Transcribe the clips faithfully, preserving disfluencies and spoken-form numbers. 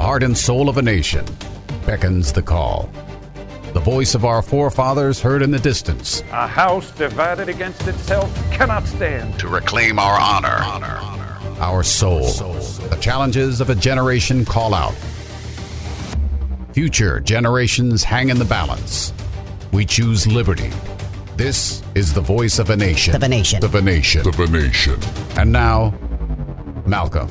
heart and soul of a nation, beckons the call. The voice of our forefathers heard in the distance. A house divided against itself cannot stand. To reclaim our honor, honor, honor. Our soul. soul. The challenges of a generation call out. Future generations hang in the balance. We choose liberty. This is the voice of a nation. Of a nation. Of a nation. Of a nation. And now, Malcolm.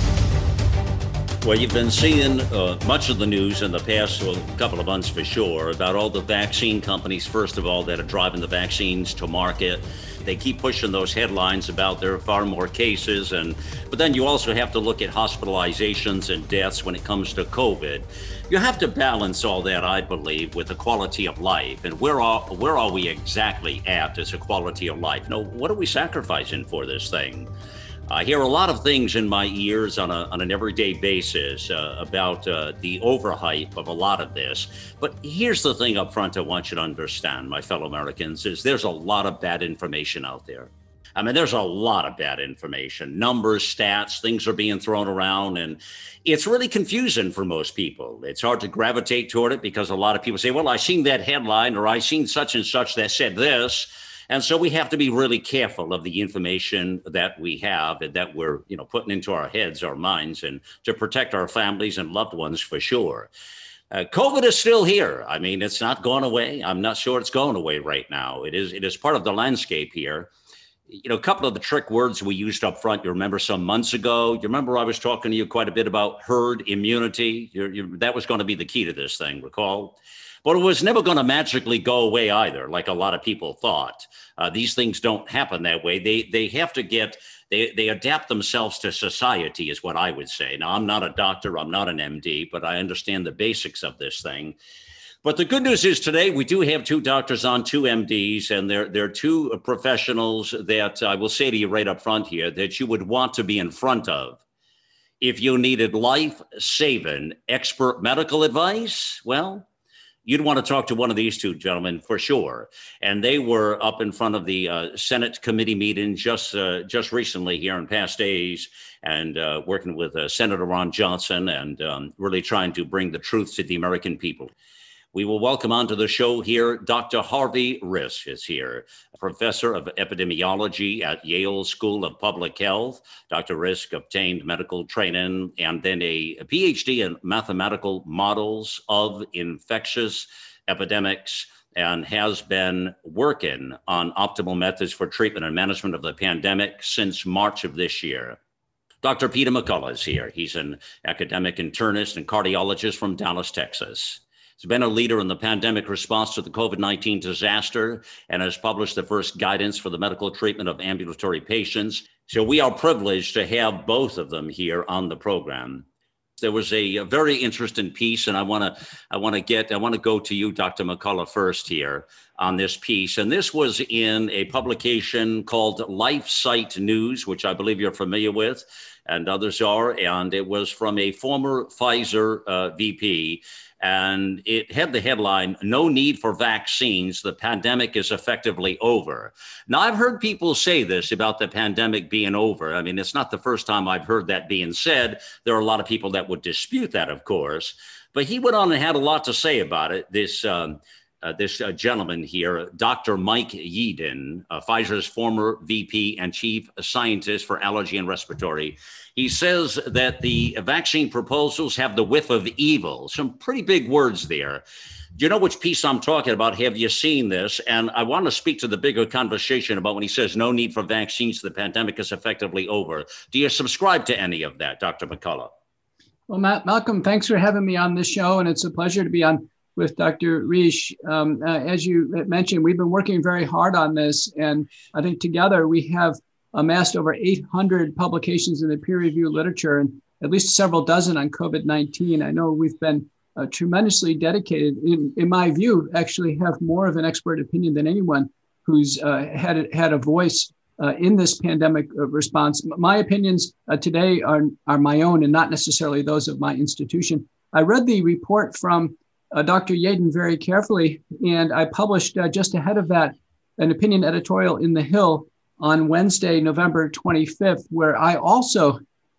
Well, you've been seeing uh, much of the news in the past well, couple of months for sure about all the vaccine companies, first of all, that are driving the vaccines to market. They keep pushing those headlines about there are far more cases. and But then you also have to look at hospitalizations and deaths when it comes to COVID. You have to balance all that, I believe, with the quality of life. And where are, where are we exactly at as a quality of life? No, what are we sacrificing for this thing? I hear a lot of things in my ears on, a, on an everyday basis uh, about uh, the overhype of a lot of this. But here's the thing up front I want you to understand, my fellow Americans, is there's a lot of bad information out there. I mean, there's a lot of bad information, numbers, stats, things are being thrown around, and it's really confusing for most people. It's hard to gravitate toward it because a lot of people say, well, I seen that headline or I seen such and such that said this. And so we have to be really careful of the information that we have and that we're, you know, putting into our heads, our minds, and to protect our families and loved ones for sure. Uh, COVID is still here. I mean, it's not gone away. I'm not sure it's going away right now. It is, it is part of the landscape here. You know, a couple of the trick words we used up front, you remember some months ago, you remember I was talking to you quite a bit about herd immunity. You're, you're, that was going to be the key to this thing, recall? But it was never going to magically go away either, like a lot of people thought. Uh, these things don't happen that way. They they have to get, they, they adapt themselves to society is what I would say. Now, I'm not a doctor, I'm not an M D, but I understand the basics of this thing. But the good news is today we do have two doctors on, two M Ds, and they're, they're two professionals that I will say to you right up front here that you would want to be in front of. If you needed life-saving expert medical advice, well, you'd want to talk to one of these two gentlemen for sure. And they were up in front of the uh, Senate committee meeting just uh, just recently here in past days and uh, working with uh, Senator Ron Johnson and um, really trying to bring the truth to the American people. We will welcome onto the show here, Doctor Harvey Risch is here, professor of epidemiology at Yale School of Public Health. Doctor Risch obtained medical training and then a, a P H D in mathematical models of infectious epidemics and has been working on optimal methods for treatment and management of the pandemic since March of this year. Doctor Peter McCullough is here. He's an academic internist and cardiologist from Dallas, Texas. He's been a leader in the pandemic response to the COVID nineteen disaster and has published the first guidance for the medical treatment of ambulatory patients. So we are privileged to have both of them here on the program. There was a, a very interesting piece, and I want to I want to get I want to go to you, Doctor McCullough, first here on this piece. And this was in a publication called LifeSite News, which I believe you're familiar with, and others are. And it was from a former Pfizer uh, V P. And it had the headline, "No need for vaccines. The pandemic is effectively over." Now, I've heard people say this about the pandemic being over. I mean, it's not the first time I've heard that being said. There are a lot of people that would dispute that, of course. But he went on and had a lot to say about it. This um, uh, this uh, gentleman here, Doctor Mike Yeadon, uh, Pfizer's former V P and chief scientist for allergy and respiratory. He says that the vaccine proposals have the whiff of evil. Some pretty big words there. Do you know which piece I'm talking about? Have you seen this? And I want to speak to the bigger conversation about when he says no need for vaccines, the pandemic is effectively over. Do you subscribe to any of that, Doctor McCullough? Well, Matt, Malcolm, thanks for having me on this show. And it's a pleasure to be on with Doctor Risch. Um, uh, as you mentioned, we've been working very hard on this. And I think together we have amassed over eight hundred publications in the peer-reviewed literature and at least several dozen on COVID nineteen. I know we've been uh, tremendously dedicated, in, in my view, actually have more of an expert opinion than anyone who's uh, had, had a voice uh, in this pandemic uh, response. My opinions uh, today are, are my own and not necessarily those of my institution. I read the report from uh, Doctor Yeadon very carefully, and I published uh, just ahead of that an opinion editorial in The Hill on Wednesday, November twenty-fifth, where I also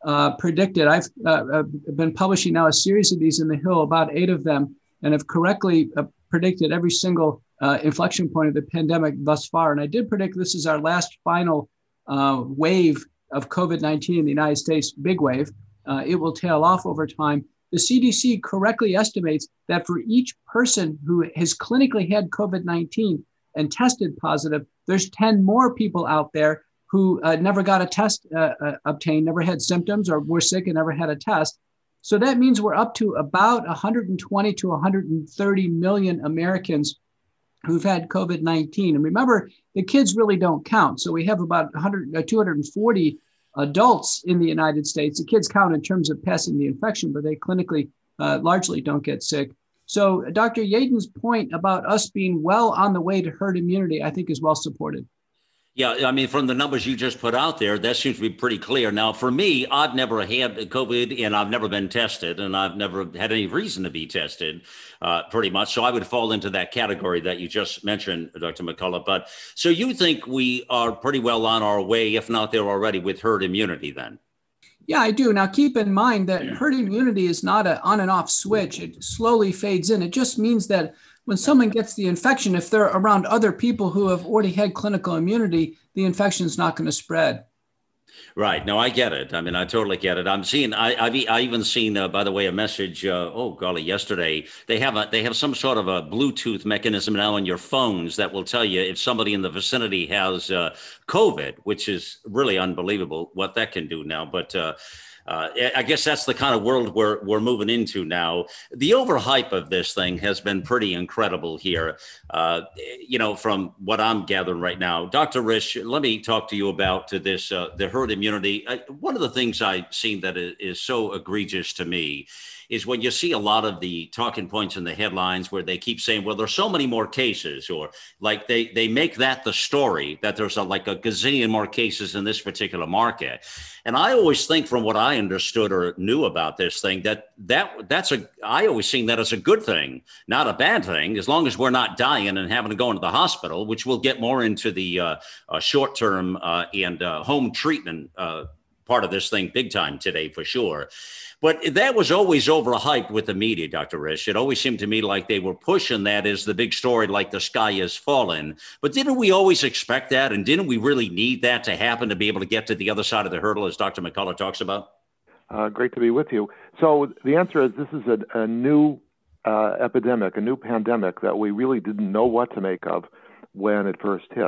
uh, predicted. I've uh, been publishing now a series of these in the Hill, about eight of them, and have correctly uh, predicted every single uh, inflection point of the pandemic thus far. And I did predict this is our last final uh, wave of COVID nineteen in the United States, big wave. Uh, it will tail off over time. The C D C correctly estimates that for each person who has clinically had COVID nineteen and tested positive, there's ten more people out there who uh, never got a test uh, uh, obtained, never had symptoms, or were sick and never had a test. So that means we're up to about one hundred twenty to one hundred thirty million Americans who've had COVID nineteen. And remember, the kids really don't count. So we have about one hundred, uh, two hundred forty adults in the United States. The kids count in terms of passing the infection, but they clinically uh, largely don't get sick. So Doctor Yeadon's point about us being well on the way to herd immunity, I think, is well supported. Yeah, I mean, from the numbers you just put out there, that seems to be pretty clear. Now, for me, I've never had COVID and I've never been tested, and I've never had any reason to be tested, uh, pretty much. So I would fall into that category that you just mentioned, Doctor McCullough. But so you think we are pretty well on our way, if not there already, with herd immunity then? Yeah, I do. Now, keep in mind that herd immunity is not an on and off switch. It slowly fades in. It just means that when someone gets the infection, if they're around other people who have already had clinical immunity, the infection is not going to spread. Right. No, I get it. I mean, I totally get it. I'm seeing, I, I've I even seen, uh, by the way, a message, uh, oh, golly, yesterday, they have a, they have some sort of a Bluetooth mechanism now in your phones that will tell you if somebody in the vicinity has uh, COVID, which is really unbelievable what that can do now. But uh, Uh, I guess that's the kind of world we're we're moving into now. The overhype of this thing has been pretty incredible here. Uh, you know, from what I'm gathering right now, Doctor Risch, let me talk to you about to this uh, the herd immunity. I, one of the things I've seen that is, is so egregious to me is when you see a lot of the talking points in the headlines where they keep saying, well, there's so many more cases, or like they they make that the story that there's a, like a gazillion more cases in this particular market. And I always think, from what I understood or knew about this thing, that that that's a I always seen that as a good thing, not a bad thing, as long as we're not dying and having to go into the hospital, which we'll get more into the uh, uh, short term uh, and uh, home treatment uh, part of this thing big time today for sure. But that was always overhyped with the media, Doctor Risch. It always seemed to me like they were pushing that as the big story, like the sky is falling. But didn't we always expect that? And didn't we really need that to happen to be able to get to the other side of the hurdle, as Doctor McCullough talks about? Uh, great to be with you. So the answer is this is a, a new uh, epidemic, a new pandemic that we really didn't know what to make of when it first hit.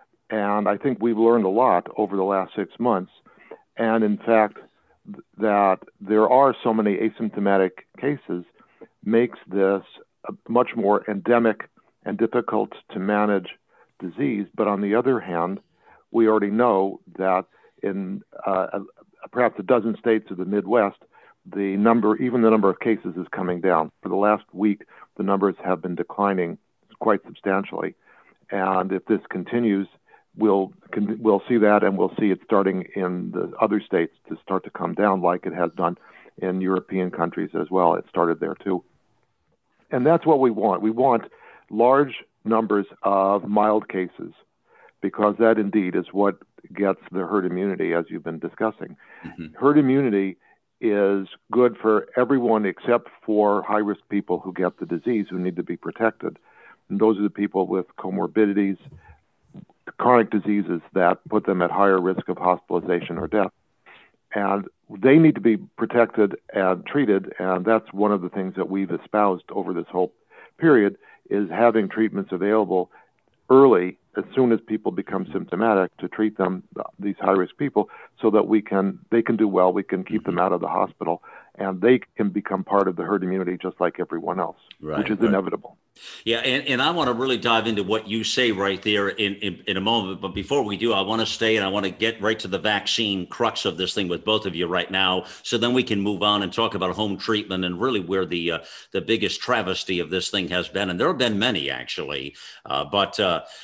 And I think we've learned a lot over the last six months. And in fact, that there are so many asymptomatic cases makes this a much more endemic and difficult to manage disease. But on the other hand, we already know that in uh, perhaps a dozen states of the Midwest, the number, even the number of cases is coming down. For the last week, the numbers have been declining quite substantially. And if this continues, We'll we'll see that, and we'll see it starting in the other states to start to come down, like it has done in European countries as well. It started there too, and that's what we want. We want large numbers of mild cases, because that indeed is what gets the herd immunity, as you've been discussing. Mm-hmm. Herd immunity is good for everyone except for high-risk people who get the disease, who need to be protected, and those are the people with comorbidities, chronic diseases that put them at higher risk of hospitalization or death. And they need to be protected and treated, and that's one of the things that we've espoused over this whole period, is having treatments available early, as soon as people become symptomatic, to treat them, these high-risk people, so that we can they can do well, we can keep them out of the hospital, and they can become part of the herd immunity just like everyone else, right, which is right. inevitable. Yeah, and, and I want to really dive into what you say right there in, in, in a moment. But before we do, I want to stay and I want to get right to the vaccine crux of this thing with both of you right now. So then we can move on and talk about home treatment and really where the uh, the biggest travesty of this thing has been. And there have been many, actually. Uh, but uh,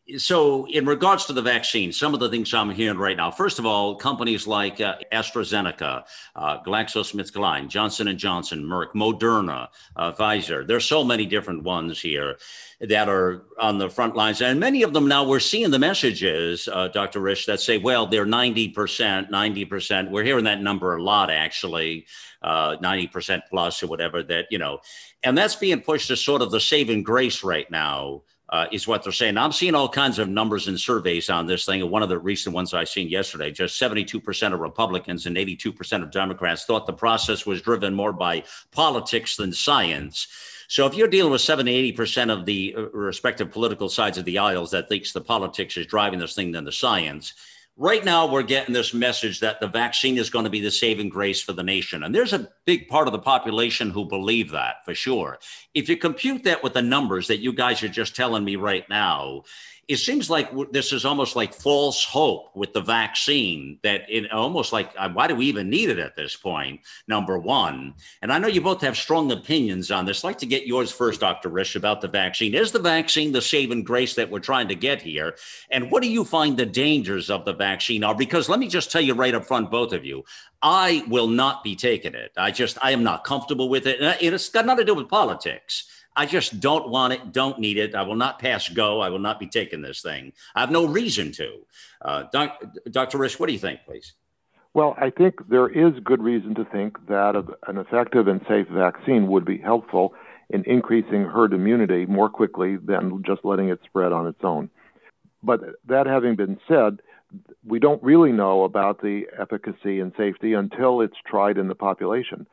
So in regards to the vaccine, some of the things I'm hearing right now, first of all, companies like uh, AstraZeneca, uh, GlaxoSmithKline, Johnson and Johnson, Merck, Moderna, uh, Pfizer, there's so many different ones here that are on the front lines. And many of them now, we're seeing the messages, uh, Doctor Risch, that say, well, they're ninety percent, ninety percent. We're hearing that number a lot, actually, uh, ninety percent plus or whatever that, you know, and that's being pushed as sort of the saving grace right now. Uh, is what they're saying. I'm seeing all kinds of numbers and surveys on this thing. And one of the recent ones I seen yesterday, just seventy-two percent of Republicans and eighty-two percent of Democrats thought the process was driven more by politics than science. So if you're dealing with seventy, eighty percent of the respective political sides of the aisles that thinks the politics is driving this thing than the science, right now we're getting this message that the vaccine is going to be the saving grace for the nation. And there's a big part of the population who believe that, for sure. If you compute that with the numbers that you guys are just telling me right now, it seems like this is almost like false hope with the vaccine, that it almost like, why do we even need it at this point, number one? And I know you both have strong opinions on this. I'd like to get yours first, Doctor Risch, about the vaccine. Is the vaccine the saving grace that we're trying to get here? And what do you find the dangers of the vaccine are? Because let me just tell you right up front, both of you, I will not be taking it. I just, I am not comfortable with it. And it's got nothing to do with politics. I just don't want it, don't need it. I will not pass go. I will not be taking this thing. I have no reason to. Uh, doc, Doctor Risch, what do you think, please? Well, I think there is good reason to think that an effective and safe vaccine would be helpful in increasing herd immunity more quickly than just letting it spread on its own. But that having been said, we don't really know about the efficacy and safety until it's tried in the population.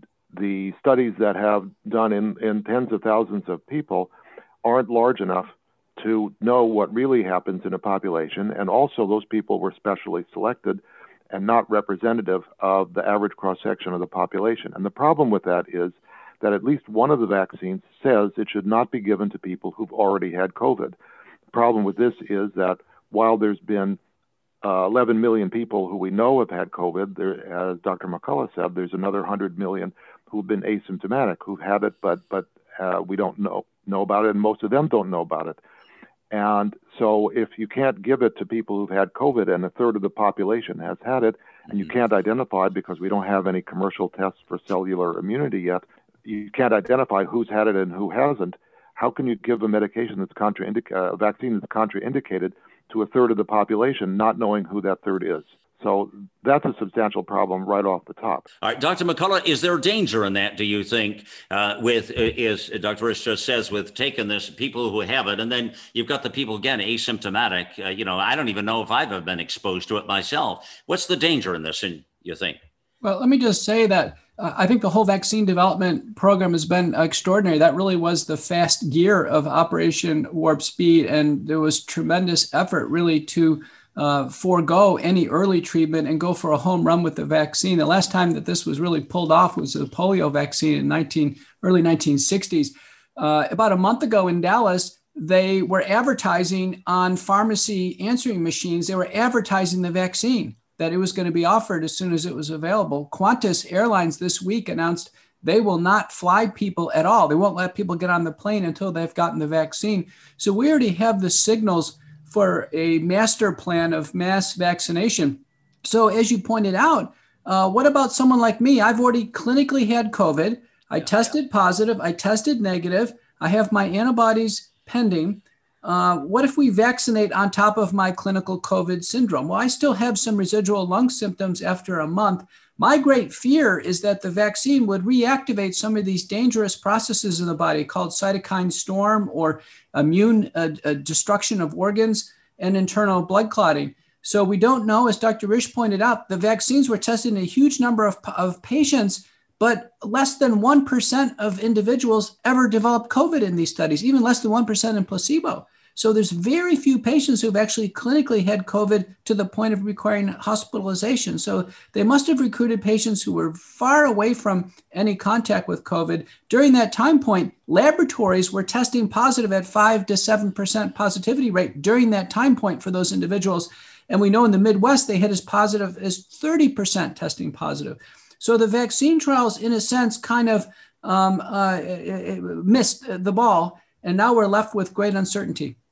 The studies that have done in, in tens of thousands of people aren't large enough to know what really happens in a population. And also those people were specially selected and not representative of the average cross-section of the population. And the problem with that is that at least one of the vaccines says it should not be given to people who've already had COVID. The problem with this is that while there's been uh, eleven million people who we know have had COVID, there, as Doctor McCullough said, there's another one hundred million who've been asymptomatic, who've had it, but but uh, we don't know know about it, and most of them don't know about it. And so if you can't give it to people who've had COVID and a third of the population has had it, and you can't identify because we don't have any commercial tests for cellular immunity yet, you can't identify who's had it and who hasn't, how can you give a medication that's contraindicated, uh, a vaccine that's contraindicated to a third of the population, not knowing who that third is? So that's a substantial problem right off the top. All right, Doctor McCullough, is there danger in that, do you think, uh, with, is Doctor Risch just says, with taking this, people who have it, and then you've got the people, again, asymptomatic, uh, you know, I don't even know if I've ever been exposed to it myself. What's the danger in this, and you think? Well, let me just say that uh, I think the whole vaccine development program has been extraordinary. That really was the fast gear of Operation Warp Speed, and there was tremendous effort really to Uh, forego any early treatment and go for a home run with the vaccine. The last time that this was really pulled off was the polio vaccine in nineteen, early nineteen sixties. Uh, about a month ago in Dallas, they were advertising on pharmacy answering machines. They were advertising the vaccine, that it was going to be offered as soon as it was available. Qantas Airlines this week announced they will not fly people at all. They won't let people get on the plane until they've gotten the vaccine. So we already have the signals for a master plan of mass vaccination. So as you pointed out, uh, what about someone like me? I've already clinically had COVID. I yeah, tested yeah. positive. I tested negative. I have my antibodies pending. Uh, what if we vaccinate on top of my clinical COVID syndrome? Well, I still have some residual lung symptoms after a month. My great fear is that the vaccine would reactivate some of these dangerous processes in the body called cytokine storm or immune uh, uh, destruction of organs and internal blood clotting. So we don't know, as Doctor Risch pointed out, the vaccines were tested in a huge number of, of patients, but less than one percent of individuals ever developed COVID in these studies, even less than one percent in placebo. So there's very few patients who've actually clinically had COVID to the point of requiring hospitalization. So they must have recruited patients who were far away from any contact with COVID. During that time point, laboratories were testing positive at five to seven percent positivity rate during that time point for those individuals. And we know in the Midwest, they hit as positive as thirty percent testing positive. So the vaccine trials, in a sense, kind of um, uh, missed the ball. And now we're left with great uncertainty.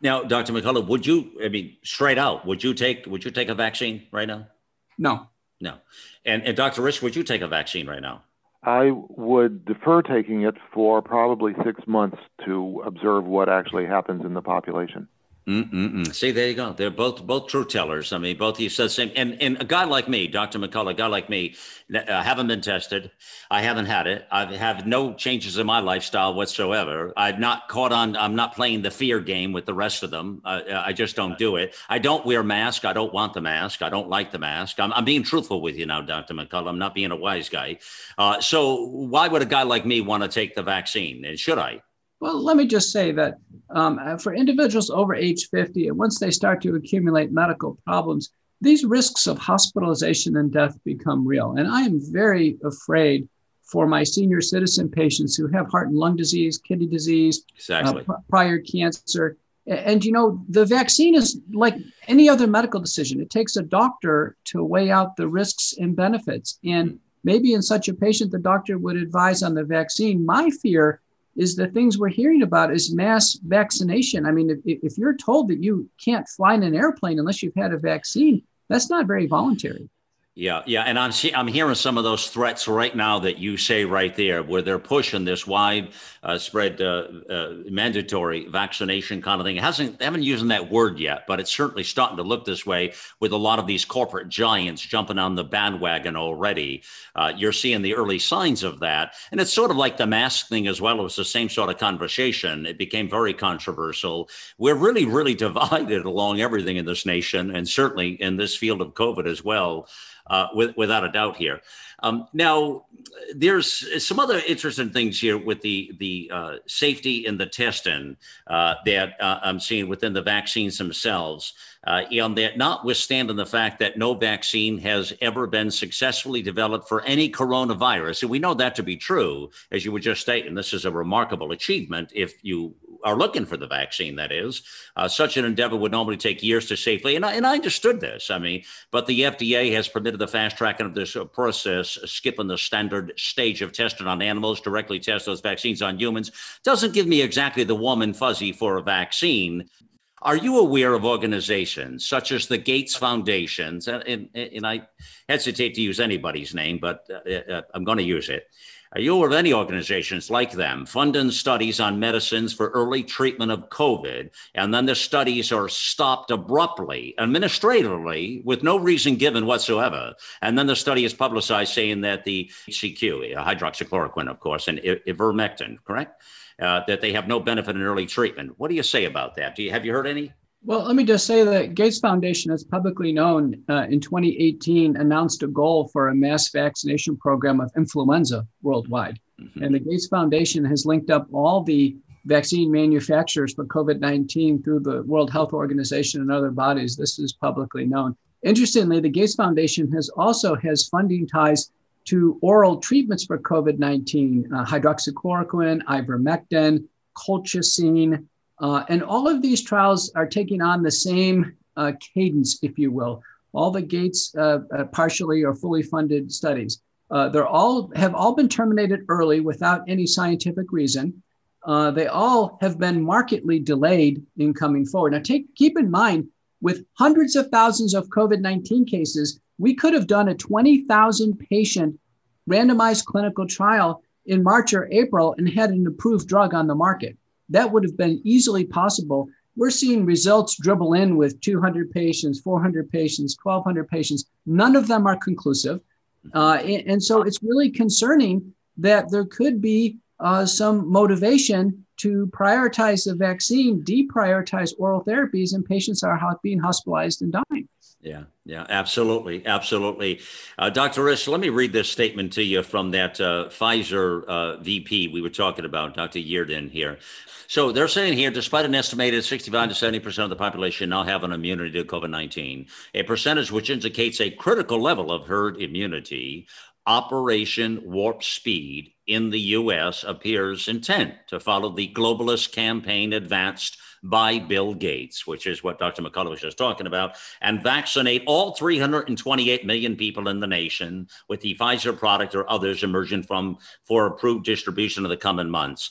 Now, Doctor McCullough, would you, I mean, straight out, would you take, would you take a vaccine right now? No. No. And, and Doctor Risch, would you take a vaccine right now? I would defer taking it for probably six months to observe what actually happens in the population. Mm-mm-mm. See, there you go. They're both both truth tellers. I mean, both of you said the same. And and a guy like me, Doctor McCullough, a guy like me, uh, haven't been tested. I haven't had it. I have no changes in my lifestyle whatsoever. I've not caught on. I'm not playing the fear game with the rest of them. Uh, I just don't do it. I don't wear mask. I don't want the mask. I don't like the mask. I'm, I'm being truthful with you now, Doctor McCullough. I'm not being a wise guy. Uh, so why would a guy like me want to take the vaccine? And should I? Well, let me just say that um, for individuals over age fifty, and once they start to accumulate medical problems, these risks of hospitalization and death become real. And I am very afraid for my senior citizen patients who have heart and lung disease, kidney disease, exactly. uh, prior cancer. And, you know, the vaccine is like any other medical decision. It takes a doctor to weigh out the risks and benefits. And maybe in such a patient, the doctor would advise on the vaccine. My fear is the things we're hearing about is mass vaccination. I mean, if, if you're told that you can't fly in an airplane unless you've had a vaccine, that's not very voluntary. Yeah, yeah, and I'm see, I'm hearing some of those threats right now that you say right there, where they're pushing this wide uh, spread uh, uh, mandatory vaccination kind of thing. It hasn't they haven't using that word yet, but it's certainly starting to look this way with a lot of these corporate giants jumping on the bandwagon already. Uh, you're seeing the early signs of that, and it's sort of like the mask thing as well. It was the same sort of conversation. It became very controversial. We're really, really divided along everything in this nation, and certainly in this field of COVID as well. Uh, with, without a doubt here. Um, now, there's some other interesting things here with the, the uh, safety in the testing uh, that uh, I'm seeing within the vaccines themselves. Uh, and that notwithstanding the fact that no vaccine has ever been successfully developed for any coronavirus, and we know that to be true, as you were just stating, this is a remarkable achievement if you are looking for the vaccine, that is. Uh, such an endeavor would normally take years to safely, and I, and I understood this, I mean, but the F D A has permitted the fast tracking of this process, skipping the standard stage of testing on animals, directly test those vaccines on humans. Doesn't give me exactly the warm and fuzzy for a vaccine. Are you aware of organizations such as the Gates Foundations, and, and, and I hesitate to use anybody's name, but uh, I'm going to use it. Are you aware of any organizations like them funding studies on medicines for early treatment of COVID, and then the studies are stopped abruptly, administratively, with no reason given whatsoever, and then the study is publicized saying that the C Q, hydroxychloroquine, of course, and ivermectin, correct? Uh, that they have no benefit in early treatment. What do you say about that? Do you have you heard any? Well, let me just say that Gates Foundation, as publicly known, uh, in twenty eighteen announced a goal for a mass vaccination program of influenza worldwide. Mm-hmm. And the Gates Foundation has linked up all the vaccine manufacturers for COVID nineteen through the World Health Organization and other bodies. This is publicly known. Interestingly, the Gates Foundation has also has funding ties to oral treatments for COVID nineteen, uh, hydroxychloroquine, ivermectin, colchicine, uh, and all of these trials are taking on the same uh, cadence, if you will. All the Gates uh, uh, partially or fully funded studies. Uh, they're all have all been terminated early without any scientific reason. Uh, they all have been markedly delayed in coming forward. Now, take keep in mind, with hundreds of thousands of COVID nineteen cases, we could have done a twenty thousand patient randomized clinical trial in March or April and had an approved drug on the market. That would have been easily possible. We're seeing results dribble in with two hundred patients, four hundred patients, twelve hundred patients. None of them are conclusive. Uh, and, and so it's really concerning that there could be uh, some motivation to prioritize the vaccine, deprioritize oral therapies, and patients are being hospitalized and dying. Yeah, yeah, absolutely, absolutely. Uh, Doctor Risch, let me read this statement to you from that uh, Pfizer uh, V P we were talking about, Doctor Yeardon here. So they're saying here, despite an estimated sixty-five to seventy percent of the population now have an immunity to COVID nineteen, a percentage which indicates a critical level of herd immunity, Operation Warp Speed in the U S appears intent to follow the globalist campaign advanced by Bill Gates, which is what Doctor McCullough was just talking about, and vaccinate all three hundred twenty-eight million people in the nation with the Pfizer product or others emerging from for approved distribution in the coming months.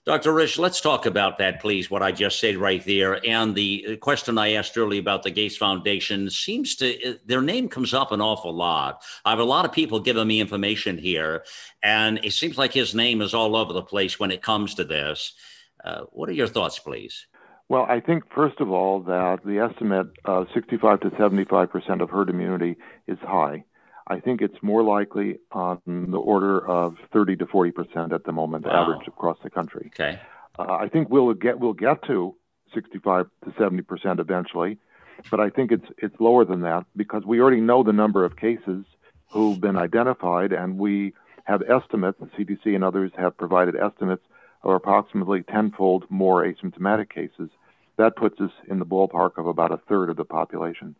Doctor Risch, let's talk about that, please, what I just said right there. And the question I asked earlier about the Gates Foundation seems to, their name comes up an awful lot. I have a lot of people giving me information here, and it seems like his name is all over the place when it comes to this. Uh, what are your thoughts, please? Well, I think, first of all, that the estimate of sixty-five to seventy-five percent of herd immunity is high. I think it's more likely on the order of thirty to forty percent at the moment, wow. average across the country. Okay. Uh, I think we'll get we'll get to sixty-five to seventy percent eventually, but I think it's it's lower than that because we already know the number of cases who've been identified, and we have estimates. The C D C and others have provided estimates of approximately tenfold more asymptomatic cases. That puts us in the ballpark of about a third of the population.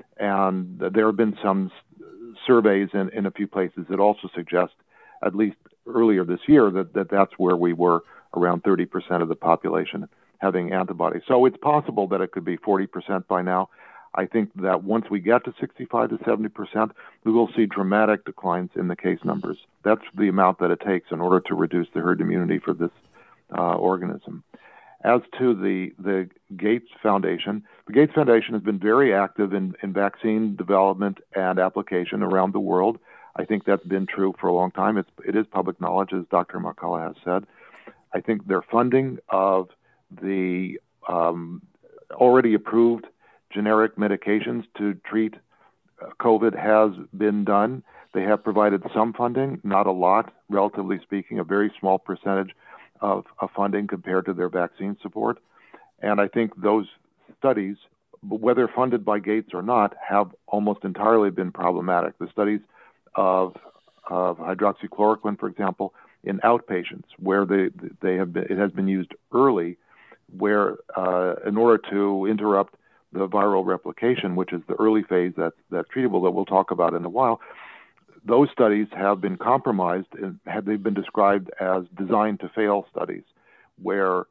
And there have been some surveys in, in a few places that also suggest, at least earlier this year, that, that that's where we were, around thirty percent of the population having antibodies. So it's possible that it could be forty percent by now. I think that once we get to sixty-five to seventy percent, we will see dramatic declines in the case numbers. That's the amount that it takes in order to reduce the herd immunity for this uh, organism. As to the, the Gates Foundation, the Gates Foundation has been very active in, in vaccine development and application around the world. I think that's been true for a long time. It's, it is public knowledge, as Doctor McCullough has said. I think their funding of the um, already approved generic medications to treat uh, COVID has been done. They have provided some funding, not a lot, relatively speaking, a very small percentage of, of funding compared to their vaccine support. And I think those studies, whether funded by Gates or not, have almost entirely been problematic. The studies of, of hydroxychloroquine, for example, in outpatients, where they, they have been, it has been used early, where uh, in order to interrupt the viral replication, which is the early phase that's, that's treatable, that we'll talk about in a while, those studies have been compromised and have they've been described as designed to fail studies, where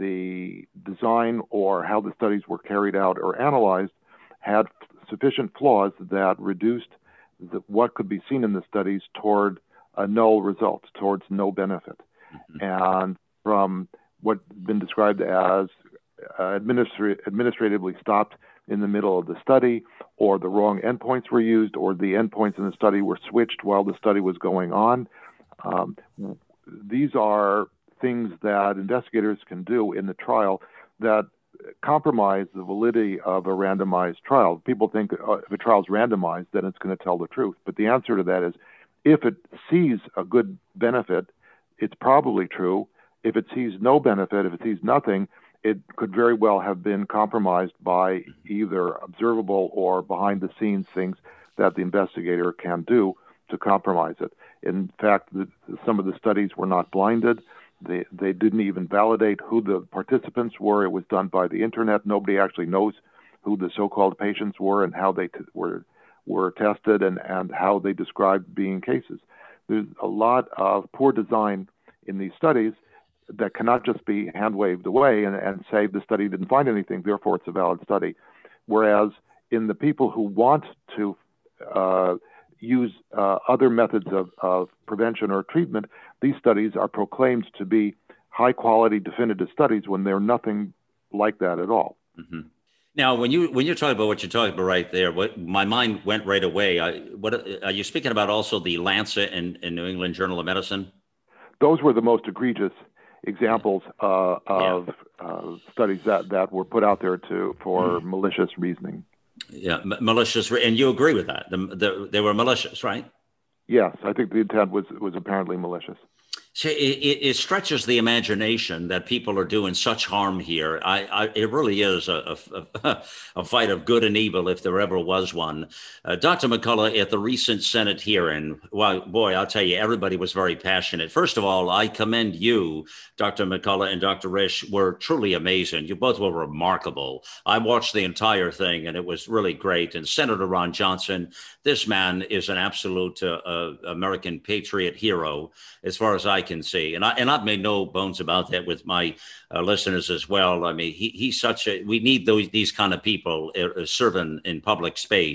the design or how the studies were carried out or analyzed had sufficient flaws that reduced the, what could be seen in the studies toward a null result, towards no benefit. Mm-hmm. And from what's been described as uh, administra- administratively stopped in the middle of the study, or the wrong endpoints were used, or the endpoints in the study were switched while the study was going on. Um, these are things that investigators can do in the trial that compromise the validity of a randomized trial. People think uh, if a trial is randomized, then it's going to tell the truth. But the answer to that is, if it sees a good benefit, it's probably true. If it sees no benefit, if it sees nothing, it could very well have been compromised by either observable or behind-the-scenes things that the investigator can do to compromise it. In fact, the, some of the studies were not blinded. They, they didn't even validate who the participants were. It was done by the internet. Nobody actually knows who the so-called patients were and how they t- were were tested and, and how they described being cases. There's a lot of poor design in these studies that cannot just be hand-waved away and, and say the study didn't find anything, therefore it's a valid study. Whereas in the people who want to uh, use uh, other methods of, of prevention or treatment, these studies are proclaimed to be high-quality definitive studies when they're nothing like that at all. Mm-hmm. Now, when you when you're talking about what you're talking about right there, what my mind went right away. I, what are you speaking about? Also, the Lancet and, and New England Journal of Medicine. Those were the most egregious examples uh, of yeah. uh, studies that, that were put out there to for mm. malicious reasoning. Yeah, m- malicious, and you agree with that? The, the, they were malicious, right? Yes, I think the intent was was apparently malicious. So it, it stretches the imagination that people are doing such harm here. I, I, it really is a, a, a fight of good and evil, if there ever was one. Uh, Doctor McCullough, at the recent Senate hearing, well, boy, I'll tell you, everybody was very passionate. First of all, I commend you, Doctor McCullough and Doctor Risch, were truly amazing. You both were remarkable. I watched the entire thing, and it was really great. And Senator Ron Johnson, this man is an absolute uh, uh, American patriot hero, as far as I can see. And, I, and I've made no bones about that with my uh, listeners as well. I mean, he, he's such a, we need those, these kind of people uh, serving in public space.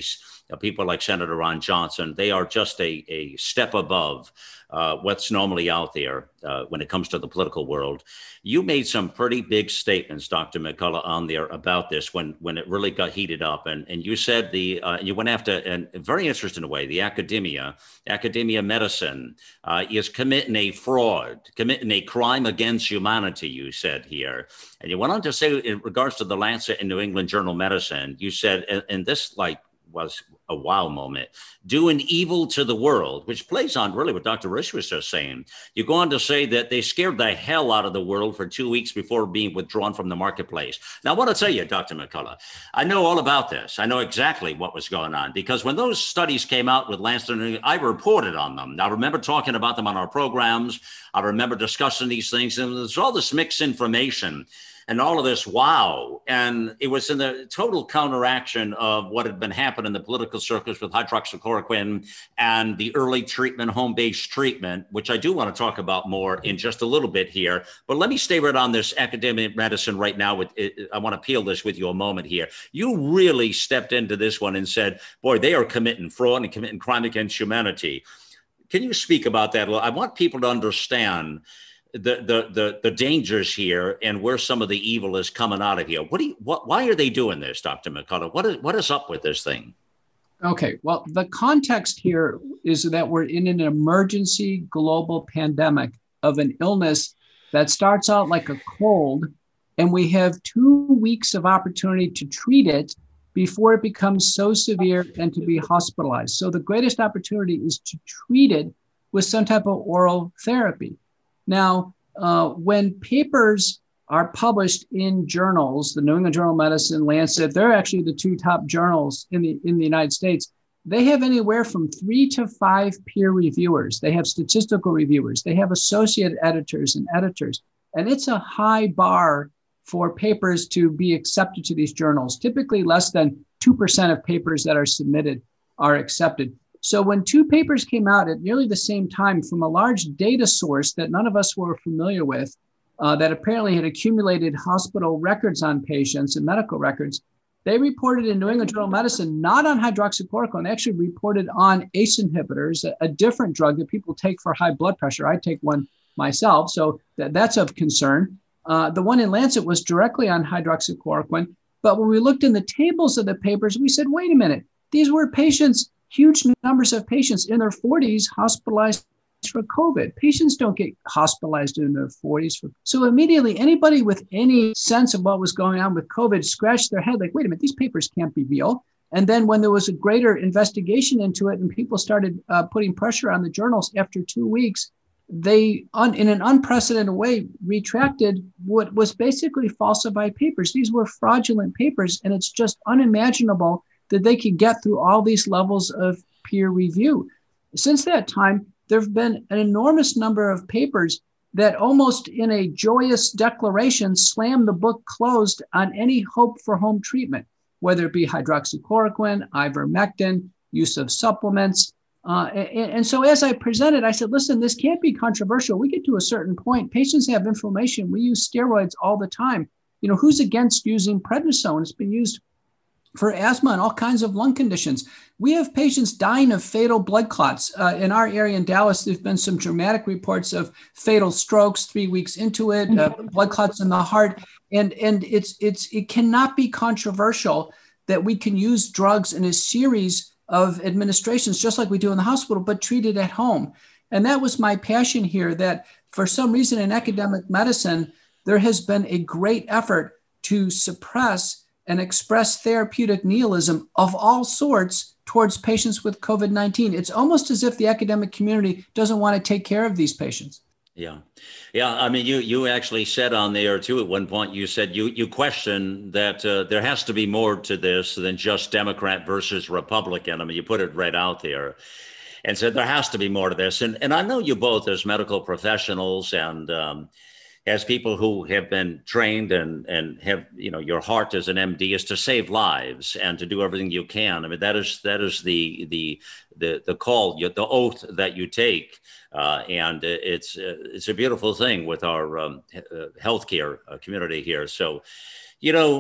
uh, people like Senator Ron Johnson, they are just a, a step above uh, what's normally out there uh, when it comes to the political world. You made some pretty big statements, Doctor McCullough, on there about this when, when it really got heated up. And, and you said the, uh, you went after, and a very interesting way, the academia, academia medicine uh, is committing a fraud, committing a crime against humanity, you said here. And you went on to say in regards to the Lancet and New England Journal of Medicine, you said, and, and this like was a wow moment, doing evil to the world, which plays on really what Doctor Risch was just saying. You go on to say that they scared the hell out of the world for two weeks before being withdrawn from the marketplace. Now, I want to tell you, Doctor McCullough, I know all about this. I know exactly what was going on, because when those studies came out with Lancet, I reported on them. I remember talking about them on our programs. I remember discussing these things, and there's all this mixed information and all of this, wow. And it was in the total counteraction of what had been happening in the political circus with hydroxychloroquine and the early treatment, home-based treatment, which I do want to talk about more in just a little bit here. But let me stay right on this academic medicine right now. With I want to peel this with you a moment here. You really stepped into this one and said, boy, they are committing fraud and committing crime against humanity. Can you speak about that? I want people to understand the the the the dangers here and where some of the evil is coming out of here. What do you, what, why are they doing this, Doctor McCullough? What is, what is up with this thing? Okay, well, the context here is that we're in an emergency global pandemic of an illness that starts out like a cold, and we have two weeks of opportunity to treat it before it becomes so severe and to be hospitalized. So the greatest opportunity is to treat it with some type of oral therapy. Now, uh, when papers are published in journals, the New England Journal of Medicine, Lancet, they're actually the two top journals in the in the United States. They have anywhere from three to five peer reviewers. They have statistical reviewers. They have associate editors and editors. And it's a high bar for papers to be accepted to these journals. Typically, less than two percent of papers that are submitted are accepted. So when two papers came out at nearly the same time from a large data source that none of us were familiar with, uh, that apparently had accumulated hospital records on patients and medical records, they reported in New England Journal of Medicine, not on hydroxychloroquine, they actually reported on A C E inhibitors, a, a different drug that people take for high blood pressure. I take one myself, so that, that's of concern. Uh, the one in Lancet was directly on hydroxychloroquine. But when we looked in the tables of the papers, we said, wait a minute, these were patients, huge numbers of patients in their forties hospitalized for COVID. Patients don't get hospitalized in their forties. For, so immediately, anybody with any sense of what was going on with COVID scratched their head like, wait a minute, these papers can't be real. And then when there was a greater investigation into it and people started uh, putting pressure on the journals after two weeks, they, un, in an unprecedented way, retracted what was basically falsified papers. These were fraudulent papers, and it's just unimaginable that they could get through all these levels of peer review. Since that time, there have been an enormous number of papers that almost in a joyous declaration slam the book closed on any hope for home treatment, whether it be hydroxychloroquine, ivermectin, use of supplements. Uh, and, and so as I presented, I said, listen, this can't be controversial. We get to a certain point. Patients have inflammation. We use steroids all the time. You know, who's against using prednisone? It's been used for asthma and all kinds of lung conditions. We have patients dying of fatal blood clots. Uh, in our area in Dallas, there's been some dramatic reports of fatal strokes three weeks into it, uh, blood clots in the heart. And, and it's, it's, it cannot be controversial that we can use drugs in a series of administrations, just like we do in the hospital, but treat it at home. And that was my passion here, that for some reason in academic medicine, there has been a great effort to suppress and express therapeutic nihilism of all sorts towards patients with COVID nineteen. It's almost as if the academic community doesn't want to take care of these patients. Yeah. Yeah. I mean, you you actually said on there, too, at one point, you said you, you question that uh, there has to be more to this than just Democrat versus Republican. I mean, you put it right out there and said there has to be more to this. And, and I know you both as medical professionals and um as people who have been trained and, and have, you know, your heart as an M D is to save lives and to do everything you can. I mean, that is that is the the the the call, the oath that you take. Uh, and it's it's a beautiful thing with our um, healthcare community here. So, you know,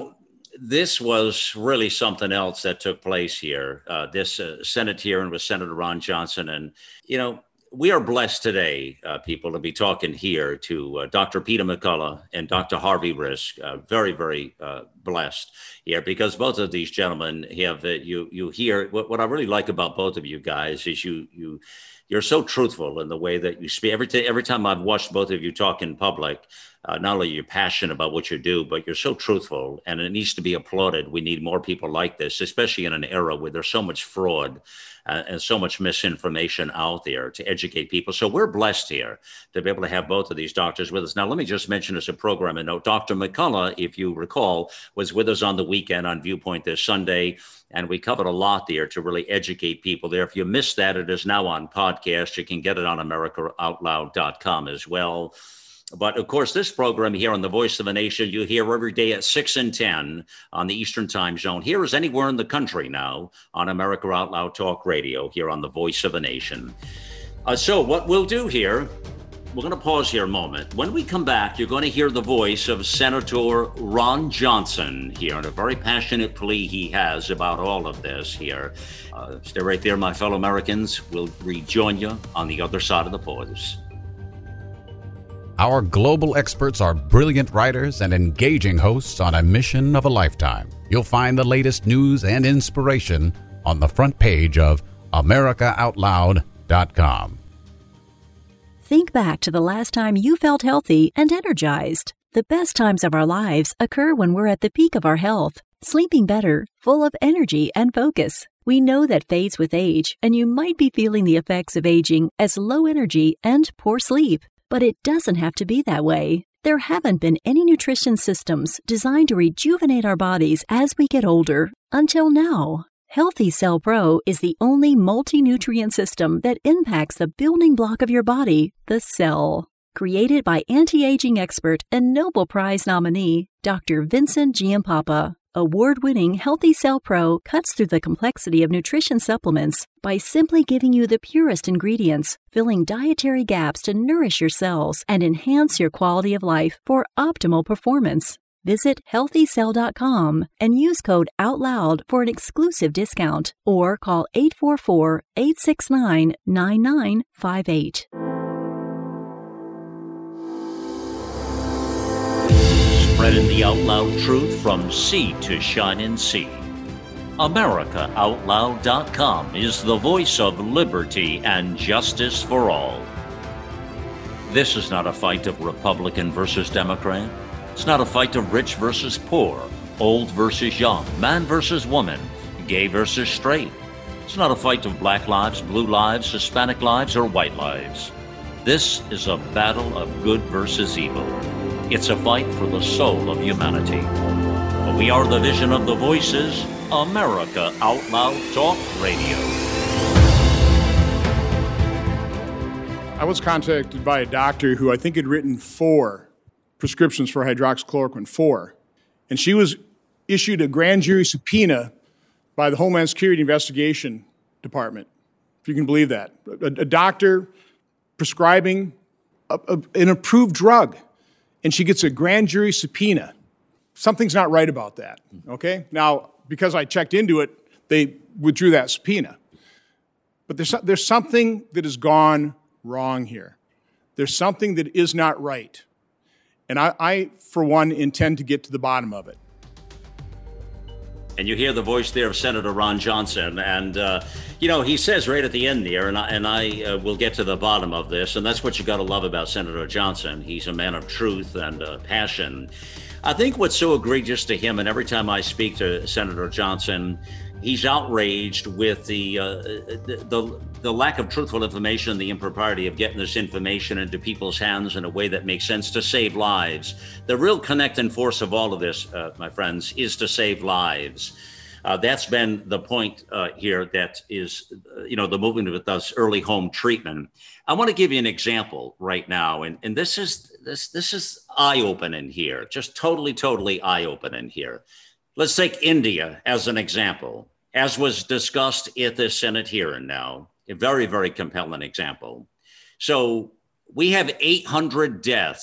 this was really something else that took place here. Uh, this uh, Senate hearing with Senator Ron Johnson. And, you know, we are blessed today, uh, people, to be talking here to uh, Doctor Peter McCullough and Doctor Harvey Risk. Uh, very, very uh, blessed here, because both of these gentlemen have, uh, you you hear, what, what I really like about both of you guys is you you you're so truthful in the way that you speak. Every, t- every time I've watched both of you talk in public, uh, not only are you passionate about what you do, but you're so truthful, and it needs to be applauded. We need more people like this, especially in an era where there's so much fraud uh, and so much misinformation out there to educate people. So we're blessed here to be able to have both of these doctors with us. Now, let me just mention as a program and note, Doctor McCullough, if you recall, was with us on the weekend on Viewpoint this Sunday. And we covered a lot there to really educate people there. If you missed that, it is now on podcast. You can get it on America Out Loud dot com as well. But of course, this program here on The Voice of a Nation, you hear every day at six and ten on the Eastern Time Zone. Here is anywhere in the country now on America Out Loud Talk Radio here on The Voice of a Nation. Uh, so what we'll do here, we're going to pause here a moment. When we come back, you're going to hear the voice of Senator Ron Johnson here, and a very passionate plea he has about all of this here. Uh, stay right there, my fellow Americans. We'll rejoin you on the other side of the pause. Our global experts are brilliant writers and engaging hosts on a mission of a lifetime. You'll find the latest news and inspiration on the front page of America Out Loud dot com. Think back to the last time you felt healthy and energized. The best times of our lives occur when we're at the peak of our health, sleeping better, full of energy and focus. We know that fades with age, and you might be feeling the effects of aging as low energy and poor sleep. But it doesn't have to be that way. There haven't been any nutrition systems designed to rejuvenate our bodies as we get older until now. Healthy Cell Pro is the only multi-nutrient system that impacts the building block of your body, the cell. Created by anti-aging expert and Nobel Prize nominee, Doctor Vincent Giampapa, award-winning Healthy Cell Pro cuts through the complexity of nutrition supplements by simply giving you the purest ingredients, filling dietary gaps to nourish your cells and enhance your quality of life for optimal performance. Visit healthy cell dot com and use code OUTLOUD for an exclusive discount, or call eight four four, eight six nine, nine nine five eight. Spreading the out loud truth from sea to shining sea. America Out Loud dot com is the voice of liberty and justice for all. This is not a fight of Republican versus Democrat. It's not a fight of rich versus poor, old versus young, man versus woman, gay versus straight. It's not a fight of black lives, blue lives, Hispanic lives, or white lives. This is a battle of good versus evil. It's a fight for the soul of humanity. We are the vision of the voices, America Out Loud Talk Radio. I was contacted by a doctor who I think had written four prescriptions for hydroxychloroquine, four. And she was issued a grand jury subpoena by the Homeland Security Investigation Department, if you can believe that. A, a doctor prescribing a, a, an approved drug, and she gets a grand jury subpoena. Something's not right about that, okay? Now, because I checked into it, they withdrew that subpoena. But there's, there's something that has gone wrong here. There's something that is not right. And I, I, for one, intend to get to the bottom of it. And you hear the voice there of Senator Ron Johnson. And, uh, you know, he says right at the end there, and I, and I uh, will get to the bottom of this, and that's what you got to love about Senator Johnson. He's a man of truth and uh, passion. I think what's so egregious to him, and every time I speak to Senator Johnson, he's outraged with the, uh, the, the the lack of truthful information, the impropriety of getting this information into people's hands in a way that makes sense to save lives. The real connecting force of all of this, uh, my friends, is to save lives. Uh, that's been the point uh, here that is, uh, you know, the movement with us early home treatment. I want to give you an example right now, and, and this is this this is eye-opening here, just totally, totally eye-opening here. Let's take India as an example, as was discussed at the Senate hearing now. A very, very compelling example. So we have eight hundred deaths per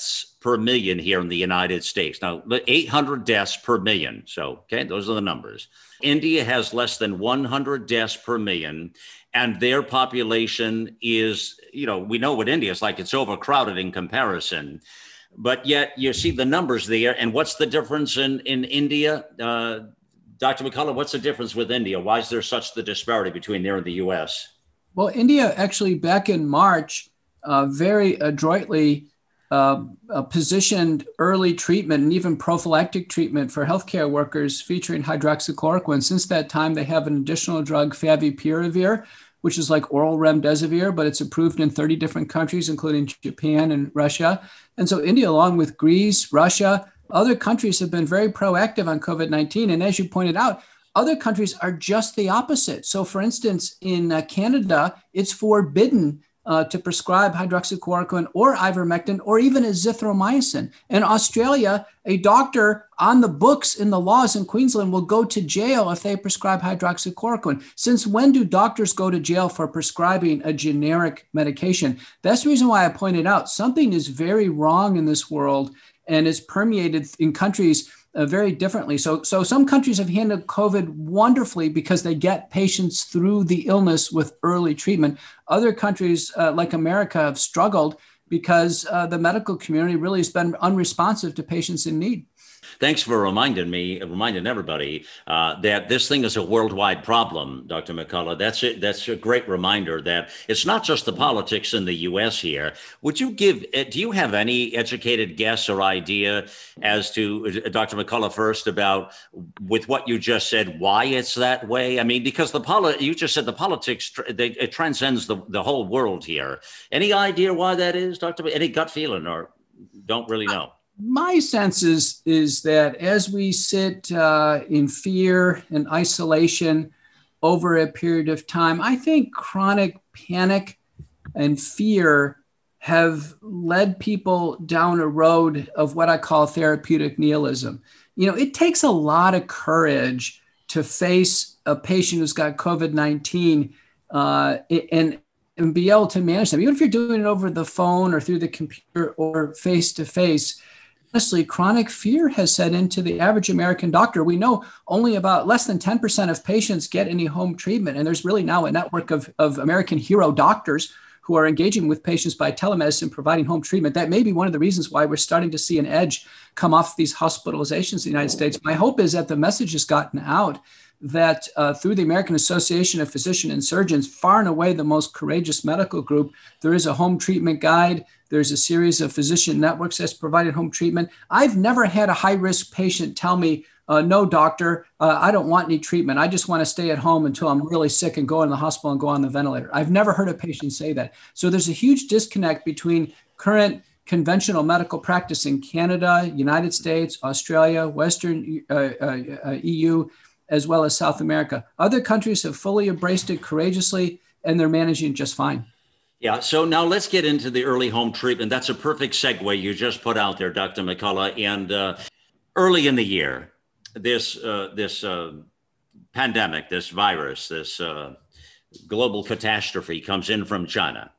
per million here in the United States. Now, eight hundred deaths per million. So, okay, those are the numbers. India has less than one hundred deaths per million, and their population is, you know, we know what India is like. It's overcrowded in comparison. But yet you see the numbers there. And what's the difference in, in India? Uh, Doctor McCullough, what's the difference with India? Why is there such the disparity between there and the U S? Well, India actually back in March uh, very adroitly uh, uh, positioned early treatment and even prophylactic treatment for healthcare workers featuring hydroxychloroquine. Since that time, they have an additional drug, favipiravir, which is like oral remdesivir, but it's approved in thirty different countries, including Japan and Russia. And so India, along with Greece, Russia, other countries have been very proactive on COVID nineteen. And as you pointed out, other countries are just the opposite. So for instance, in uh, Canada, it's forbidden uh, to prescribe hydroxychloroquine or ivermectin or even azithromycin. In Australia, a doctor on the books in the laws in Queensland will go to jail if they prescribe hydroxychloroquine. Since when do doctors go to jail for prescribing a generic medication? That's the reason why I pointed out something is very wrong in this world and is permeated in countries uh, very differently. So, so some countries have handled COVID wonderfully because they get patients through the illness with early treatment. Other countries uh, like America have struggled because uh, the medical community really has been unresponsive to patients in need. Thanks for reminding me, reminding everybody uh, that this thing is a worldwide problem, Doctor McCullough. That's it. That's a great reminder that it's not just the politics in the U S here. Would you give, do you have any educated guess or idea as to, Doctor McCullough first, about with what you just said, why it's that way? I mean, because the poli- you just said the politics, they, it transcends the, the whole world here. Any idea why that is, Doctor Any gut feeling or don't really know? My sense is, is that as we sit uh, in fear and isolation over a period of time, I think chronic panic and fear have led people down a road of what I call therapeutic nihilism. You know, it takes a lot of courage to face a patient who's got COVID nineteen uh, and, and be able to manage them. Even if you're doing it over the phone or through the computer or face-to-face, honestly, chronic fear has set into the average American doctor. We know only about less than ten percent of patients get any home treatment. And there's really now a network of, of American hero doctors who are engaging with patients by telemedicine, providing home treatment. That may be one of the reasons why we're starting to see an edge come off these hospitalizations in the United States. My hope is that the message has gotten out that uh, through the American Association of Physicians and Surgeons, far and away the most courageous medical group, there is a home treatment guide. There's a series of physician networks that's provided home treatment. I've never had a high-risk patient tell me, uh, no, doctor, uh, I don't want any treatment. I just want to stay at home until I'm really sick and go in the hospital and go on the ventilator. I've never heard a patient say that. So there's a huge disconnect between current conventional medical practice in Canada, United States, Australia, Western uh, uh, uh, E U, as well as South America. Other countries have fully embraced it courageously, and they're managing just fine. Yeah, so now let's get into the early home treatment. That's a perfect segue you just put out there, Doctor McCullough. And uh, early in the year, this uh, this uh, pandemic, this virus, this uh, global catastrophe comes in from China.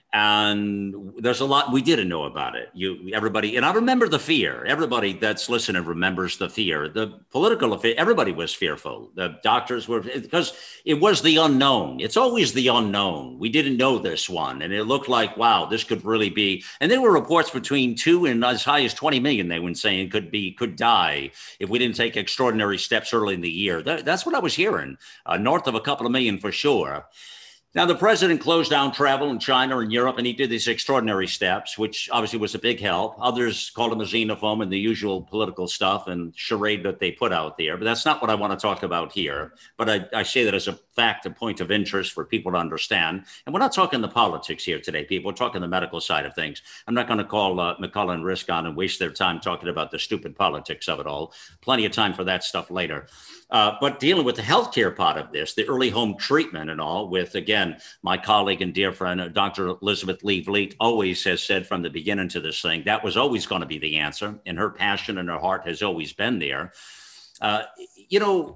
And there's a lot we didn't know about it. You, everybody, and I remember the fear. Everybody that's listening remembers the fear. The political affair, everybody was fearful. The doctors were, because it was the unknown. It's always the unknown. We didn't know this one, and it looked like, wow, this could really be. And there were reports between two and as high as twenty million. They were saying could be could die if we didn't take extraordinary steps early in the year. That, that's what I was hearing, uh, north of a couple of million for sure. Now, the president closed down travel in China and Europe, and he did these extraordinary steps, which obviously was a big help. Others called him a xenophobe and the usual political stuff and charade that they put out there. But that's not what I want to talk about here. But I, I say that as a fact, a point of interest for people to understand. And we're not talking the politics here today, people. We're talking the medical side of things. I'm not going to call uh, McCullough and Risk on and waste their time talking about the stupid politics of it all. Plenty of time for that stuff later. Uh, but dealing with the healthcare part of this, the early home treatment and all with, again, my colleague and dear friend, Doctor Elizabeth Lee Vliet, always has said from the beginning to this thing, that was always going to be the answer. And her passion and her heart has always been there. Uh, you know,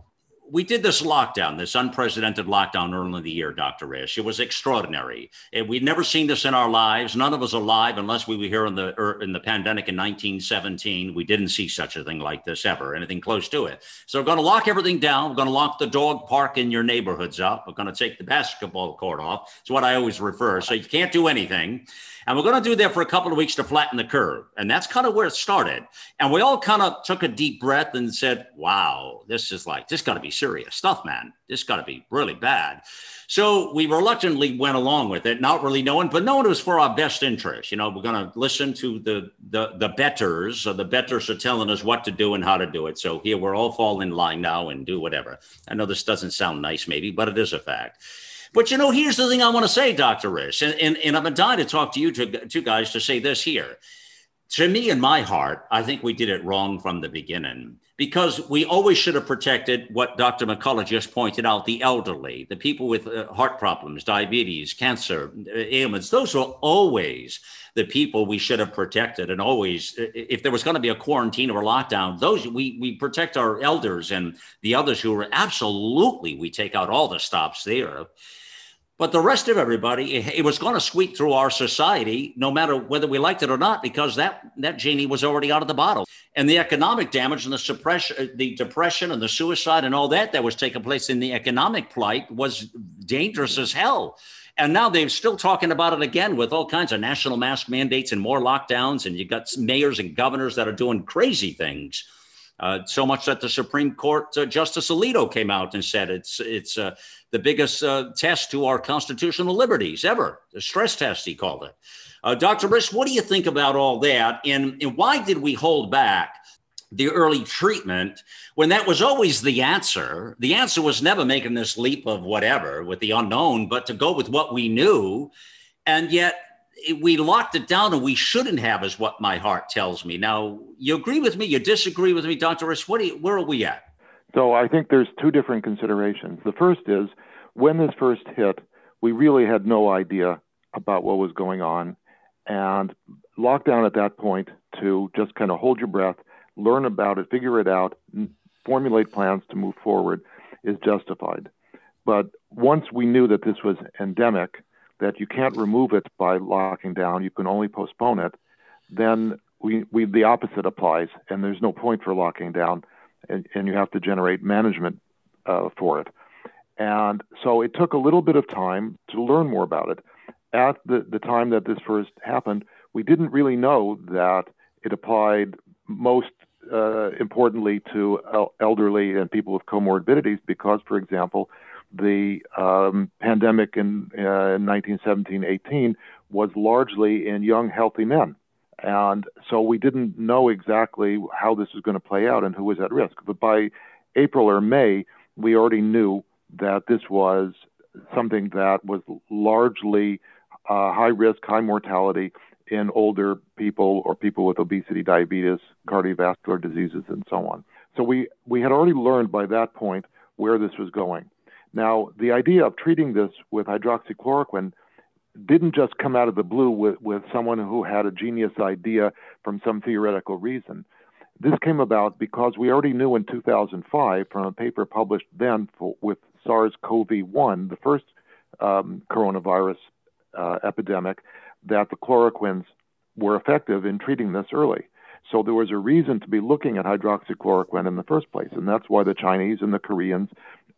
we did this lockdown, this unprecedented lockdown early in the year, Doctor Risch. It was extraordinary. And we'd never seen this in our lives. None of us alive, unless we were here in the er, in the pandemic in nineteen seventeen. We didn't see such a thing like this ever, anything close to it. So we're going to lock everything down. We're going to lock the dog park in your neighborhoods up. We're going to take the basketball court off. It's what I always refer. So you can't do anything. And we're going to do that for a couple of weeks to flatten the curve. And that's kind of where it started. And we all kind of took a deep breath and said, wow, this is like, this got to be serious stuff, man. This got to be really bad. So we reluctantly went along with it, not really knowing, but knowing it was for our best interest. You know, we're going to listen to the the the betters. So the betters are telling us what to do and how to do it. So here we're all fall in line now and do whatever. I know this doesn't sound nice maybe, but it is a fact. But, you know, here's the thing I want to say, Doctor Risch, and, and, and I've been dying to talk to you two, two guys to say this here. To me, in my heart, I think we did it wrong from the beginning, because we always should have protected what Doctor McCullough just pointed out, the elderly, the people with uh, heart problems, diabetes, cancer, uh, ailments. Those were always the people we should have protected. And always, if there was going to be a quarantine or a lockdown, those we, we protect our elders and the others who are absolutely, we take out all the stops there. But the rest of everybody, it, it was going to sweep through our society, no matter whether we liked it or not, because that, that genie was already out of the bottle. And the economic damage and the suppression, the depression and the suicide and all that that was taking place in the economic plight was dangerous as hell. And now they're still talking about it again with all kinds of national mask mandates and more lockdowns. And you've got mayors and governors that are doing crazy things. Uh, so much that the Supreme Court uh, Justice Alito came out and said it's it's uh, the biggest uh, test to our constitutional liberties ever. The stress test, he called it. Uh, Doctor Risch, what do you think about all that? And, and why did we hold back the early treatment when that was always the answer? The answer was never making this leap of whatever with the unknown, but to go with what we knew. And yet we locked it down, and we shouldn't have, is what my heart tells me. Now, you agree with me? You disagree with me, Doctor Risch? What do you, where are we at? So I think there's two different considerations. The first is, when this first hit, we really had no idea about what was going on. And lockdown at that point to just kind of hold your breath, learn about it, figure it out, formulate plans to move forward is justified. But once we knew that this was endemic, that you can't remove it by locking down, you can only postpone it, then we, we the opposite applies, and there's no point for locking down, and, and you have to generate management uh, for it. And so it took a little bit of time to learn more about it. At the, the time that this first happened, we didn't really know that it applied most uh, importantly to el- elderly and people with comorbidities because, for example, the um, pandemic in uh, nineteen seventeen eighteen was largely in young, healthy men. And so we didn't know exactly how this was going to play out and who was at risk. But by April or May, we already knew that this was something that was largely uh, high risk, high mortality in older people or people with obesity, diabetes, cardiovascular diseases, and so on. So we, we had already learned by that point where this was going. Now, the idea of treating this with hydroxychloroquine didn't just come out of the blue with, with someone who had a genius idea from some theoretical reason. This came about because we already knew in two thousand five from a paper published then for, with SARS-CoV one, the first um, coronavirus uh, epidemic, that the chloroquines were effective in treating this early. So there was a reason to be looking at hydroxychloroquine in the first place, and that's why the Chinese and the Koreans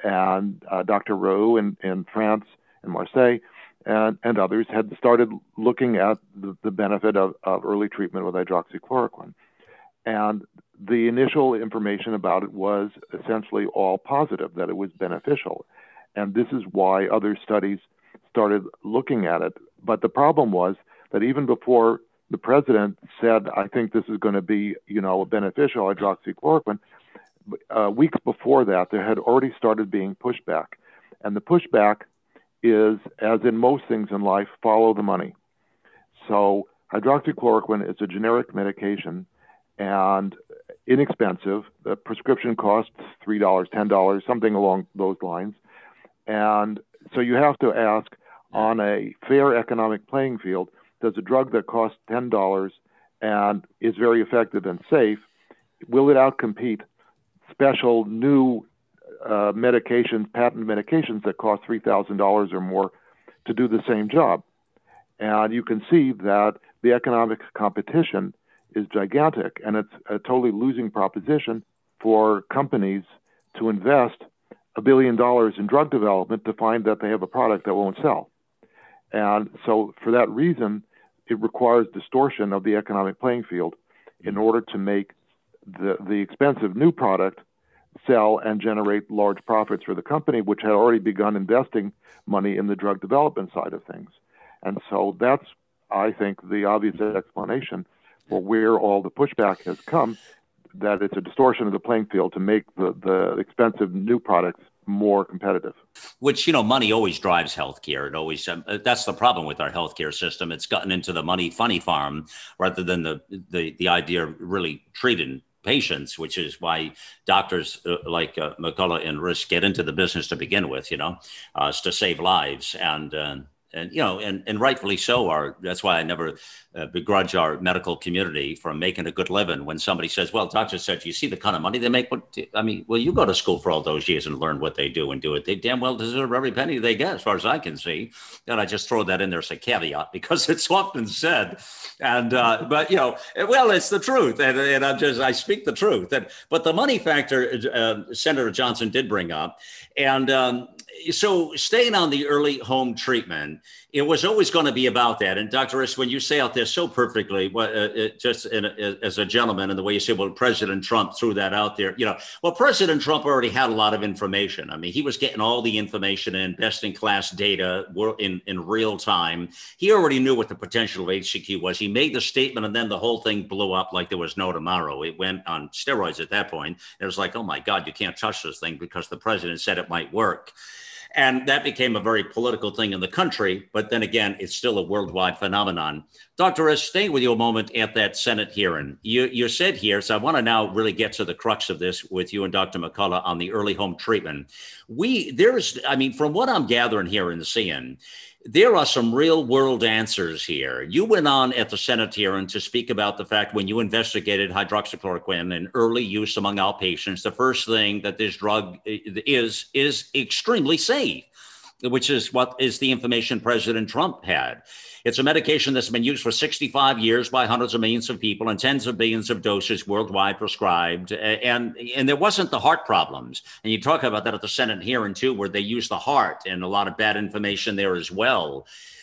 and uh, Doctor Roux in, in France and Marseille and, and others had started looking at the, the benefit of, of early treatment with hydroxychloroquine. And the initial information about it was essentially all positive, that it was beneficial. And this is why other studies started looking at it. But the problem was that even before the president said, I think this is going to be, you know, beneficial, hydroxychloroquine, uh, weeks before that, there had already started being pushback. And the pushback is, as in most things in life, follow the money. So hydroxychloroquine is a generic medication and inexpensive. The prescription costs three dollars, ten dollars, something along those lines. And so you have to ask, on a fair economic playing field, does a drug that costs ten dollars and is very effective and safe, will it outcompete special new uh, medications, patent medications that cost three thousand dollars or more to do the same job. And you can see that the economic competition is gigantic, and it's a totally losing proposition for companies to invest a billion dollars in drug development to find that they have a product that won't sell. And so for that reason, it requires distortion of the economic playing field in order to make the, the expensive new product sell and generate large profits for the company, which had already begun investing money in the drug development side of things. And so that's, I think, the obvious explanation for where all the pushback has come, that it's a distortion of the playing field to make the, the expensive new products more competitive. Which, you know, money always drives healthcare. It always, um, that's the problem with our healthcare system. It's gotten into the money funny farm rather than the, the, the idea of really treating patients, which is why doctors uh, like uh, McCullough and Risch get into the business to begin with, you know, uh, to save lives. And, uh, and you know, and, and rightfully so. Our, that's why I never uh, begrudge our medical community from making a good living. When somebody says, well, doctor said, you see the kind of money they make? What, I mean, well, you go to school for all those years and learn what they do and do it. They damn well deserve every penny they get, as far as I can see. And I just throw that in there as a caveat because it's often said. And, uh, but, you know, well, it's the truth. And, and I'm just, I speak the truth. And, but the money factor, uh, Senator Johnson did bring up. And um, so staying on the early home treatment, it was always going to be about that. And Doctor Risch, when you say out there so perfectly, what, uh, it, just in a, as a gentleman, and the way you say, well, President Trump threw that out there, you know, well, President Trump already had a lot of information. I mean, he was getting all the information in best in class data in, in real time. He already knew what the potential of H C Q was. He made the statement and then the whole thing blew up like there was no tomorrow. It went on steroids at that point. It was like, oh my God, you can't touch this thing because the president said it might work. And that became a very political thing in the country. But then again, it's still a worldwide phenomenon. Doctor Risch, stay with you a moment at that Senate hearing. You, you said here, so I want to now really get to the crux of this with you and Doctor McCullough on the early home treatment. We, there's, I mean, from what I'm gathering here and seeing, there are some real world answers here. You went on at the Senate hearing to speak about the fact when you investigated hydroxychloroquine and early use among outpatients, the first thing that this drug is, is extremely safe, which is what is the information President Trump had. It's a medication that's been used for sixty-five years by hundreds of millions of people and tens of billions of doses worldwide prescribed. And, and there wasn't the heart problems. And you talk about that at the Senate hearing too, where they use the heart and a lot of bad information there as well.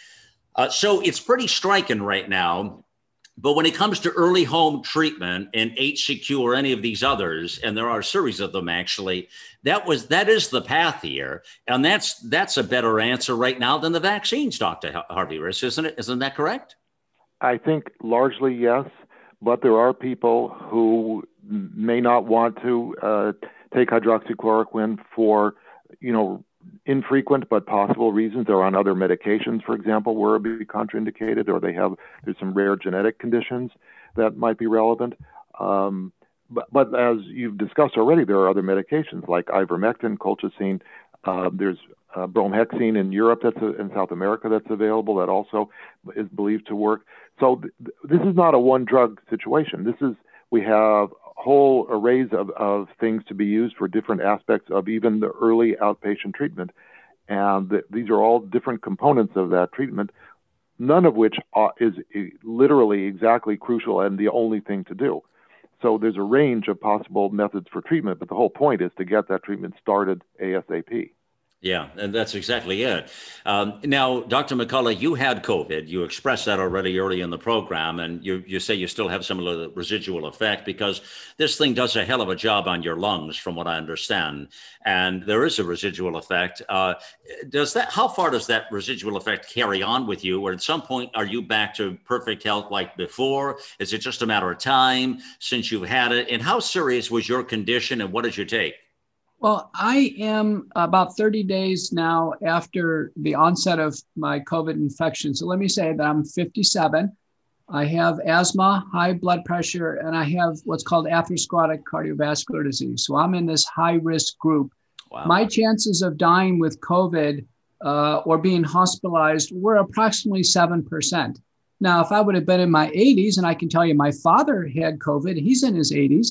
Uh, so it's pretty striking right now. But when it comes to early home treatment and H C Q or any of these others, and there are a series of them actually, that was that is the path here, and that's that's a better answer right now than the vaccines, Doctor Harvey Risch, isn't it? Isn't that correct? I think largely yes, but there are people who may not want to uh, take hydroxychloroquine for, you know, infrequent but possible reasons. They're on other medications, for example, where it would be contraindicated, or they have there's some rare genetic conditions that might be relevant. Um, but, but as you've discussed already, there are other medications like ivermectin, colchicine. Uh, there's uh, bromhexine in Europe, that's a, in South America, that's available, that also is believed to work. So th- this is not a one drug situation. This is we have whole arrays of, of things to be used for different aspects of even the early outpatient treatment. And th- these are all different components of that treatment, none of which are, is literally exactly crucial and the only thing to do. So there's a range of possible methods for treatment, but the whole point is to get that treatment started ASAP. Yeah, and that's exactly it. Um, now, Doctor McCullough, you had COVID. You expressed that already early in the program, and you, you say you still have some of the residual effect because this thing does a hell of a job on your lungs, from what I understand. And there is a residual effect. Uh, does that? How far does that residual effect carry on with you? Or at some point, are you back to perfect health like before? Is it just a matter of time since you've had it? And how serious was your condition, and what did you take? Well, I am about thirty days now after the onset of my COVID infection. So let me say that I'm fifty-seven. I have asthma, high blood pressure, and I have what's called atherosclerotic cardiovascular disease. So I'm in this high risk group. Wow. My chances of dying with COVID uh, or being hospitalized were approximately seven percent. Now, if I would have been in my eighties, and I can tell you my father had COVID, he's in his eighties.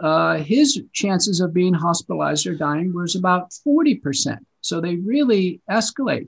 uh, his chances of being hospitalized or dying was about forty percent. So they really escalate.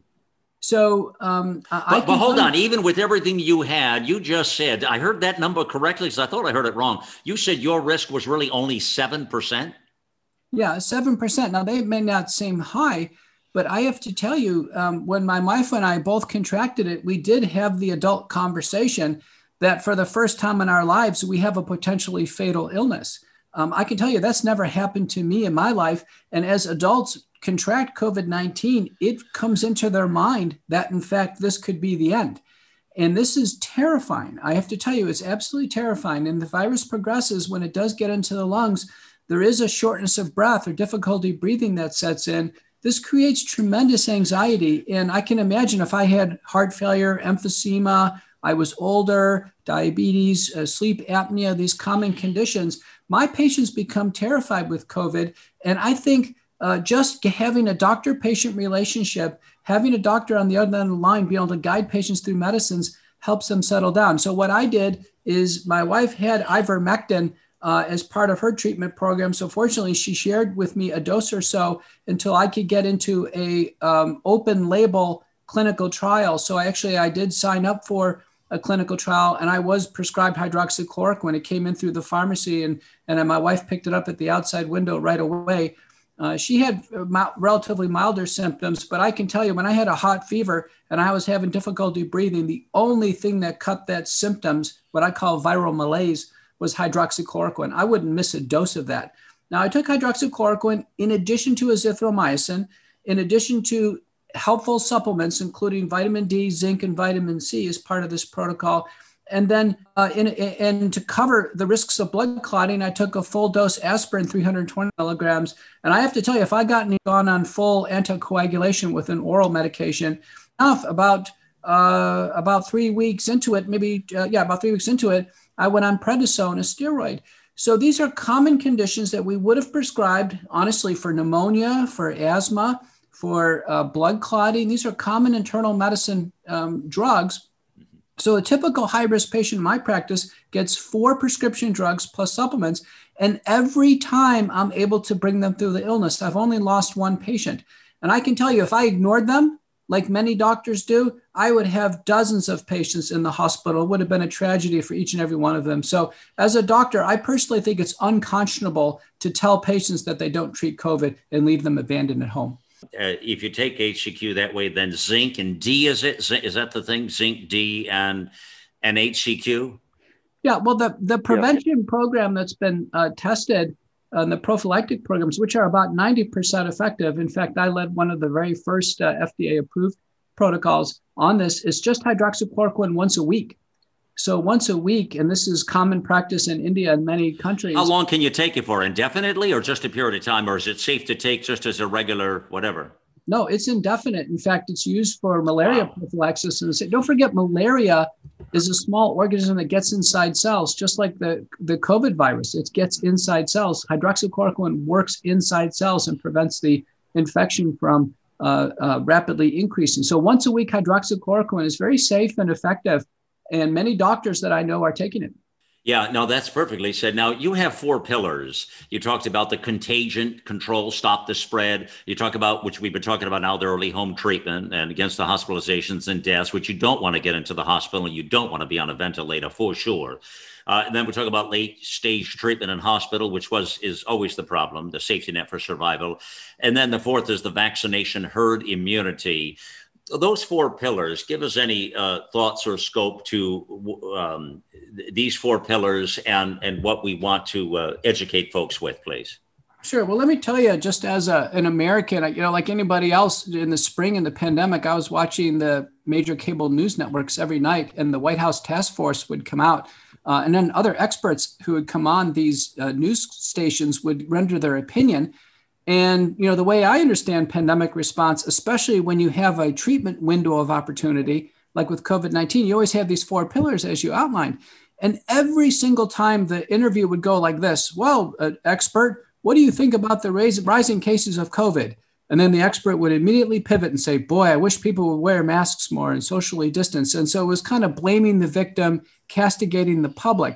So, um, I but, but hold on, even with everything you had, you just said, I heard that number correctly because I thought I heard it wrong. You said your risk was really only seven percent? Yeah, seven percent. Now, they may not seem high, but I have to tell you, um, when my wife and I both contracted it, we did have the adult conversation that for the first time in our lives, we have a potentially fatal illness. Um, I can tell you that's never happened to me in my life. And as adults contract COVID nineteen, it comes into their mind that, in fact, this could be the end. And this is terrifying. I have to tell you, it's absolutely terrifying. And the virus progresses when it does get into the lungs. There is a shortness of breath or difficulty breathing that sets in. This creates tremendous anxiety. And I can imagine if I had heart failure, emphysema, I was older, diabetes, uh, sleep apnea, these common conditions, my patients become terrified with COVID. And I think Uh, just having a doctor-patient relationship, having a doctor on the other end of the line be able to guide patients through medicines helps them settle down. So what I did is my wife had ivermectin uh, as part of her treatment program. So fortunately, she shared with me a dose or so until I could get into a um, open label clinical trial. So I actually, I did sign up for a clinical trial, and I was prescribed hydroxychloroquine when it came in through the pharmacy, and, and then my wife picked it up at the outside window right away. Uh, she had uh, relatively milder symptoms, but I can tell you when I had a hot fever and I was having difficulty breathing, the only thing that cut that symptoms, what I call viral malaise, was hydroxychloroquine. I wouldn't miss a dose of that. Now, I took hydroxychloroquine in addition to azithromycin, in addition to helpful supplements, including vitamin D, zinc, and vitamin C as part of this protocol. And then uh, in, in, to cover the risks of blood clotting, I took a full dose aspirin, three hundred twenty milligrams. And I have to tell you, if I gotten gone on full anticoagulation with an oral medication, enough about uh, about three weeks into it, maybe, uh, yeah, about three weeks into it, I went on prednisone, a steroid. So these are common conditions that we would have prescribed, honestly, for pneumonia, for asthma, for uh, blood clotting. These are common internal medicine um, drugs. So a typical high-risk patient in my practice gets four prescription drugs plus supplements, and every time I'm able to bring them through the illness. I've only lost one patient. And I can tell you, if I ignored them, like many doctors do, I would have dozens of patients in the hospital. It would have been a tragedy for each and every one of them. So as a doctor, I personally think it's unconscionable to tell patients that they don't treat COVID and leave them abandoned at home. Uh, if you take H C Q that way, then zinc and D, is it? Is that the thing? Zinc, D, and and H C Q? Yeah, well, the, the prevention yeah. program that's been uh, tested, uh, the prophylactic programs, which are about ninety percent effective. In fact, I led one of the very first uh, F D A-approved protocols on this. It's just hydroxychloroquine once a week. So once a week, and this is common practice in India and many countries. How long can you take it for? Indefinitely or just a period of time? Or is it safe to take just as a regular whatever? No, it's indefinite. In fact, it's used for malaria wow. prophylaxis. And don't forget, malaria is a small organism that gets inside cells, just like the, the COVID virus. It gets inside cells. Hydroxychloroquine works inside cells and prevents the infection from uh, uh, rapidly increasing. So once a week, hydroxychloroquine is very safe and effective. And many doctors that I know are taking it. Yeah, no, that's perfectly said. Now, you have four pillars. You talked about the contagion control, stop the spread. You talk about, which we've been talking about now, the early home treatment and against the hospitalizations and deaths, which you don't want to get into the hospital and you don't want to be on a ventilator for sure. Uh, and then we talk about late stage treatment in hospital, which was is always the problem, the safety net for survival. And then the fourth is the vaccination herd immunity. Those four pillars, give us any uh, thoughts or scope to um, th- these four pillars and, and what we want to uh, educate folks with, please. Sure. Well, let me tell you, just as a, an American, you know, like anybody else in the spring in the pandemic, I was watching the major cable news networks every night, and the White House task force would come out. Uh, and then other experts who would come on these uh, news stations would render their opinion. And, you know, the way I understand pandemic response, especially when you have a treatment window of opportunity, like with COVID nineteen, you always have these four pillars as you outlined. And every single time the interview would go like this, well, uh, expert, what do you think about the rise, rising cases of COVID? And then the expert would immediately pivot and say, boy, I wish people would wear masks more and socially distance. And so it was kind of blaming the victim, castigating the public.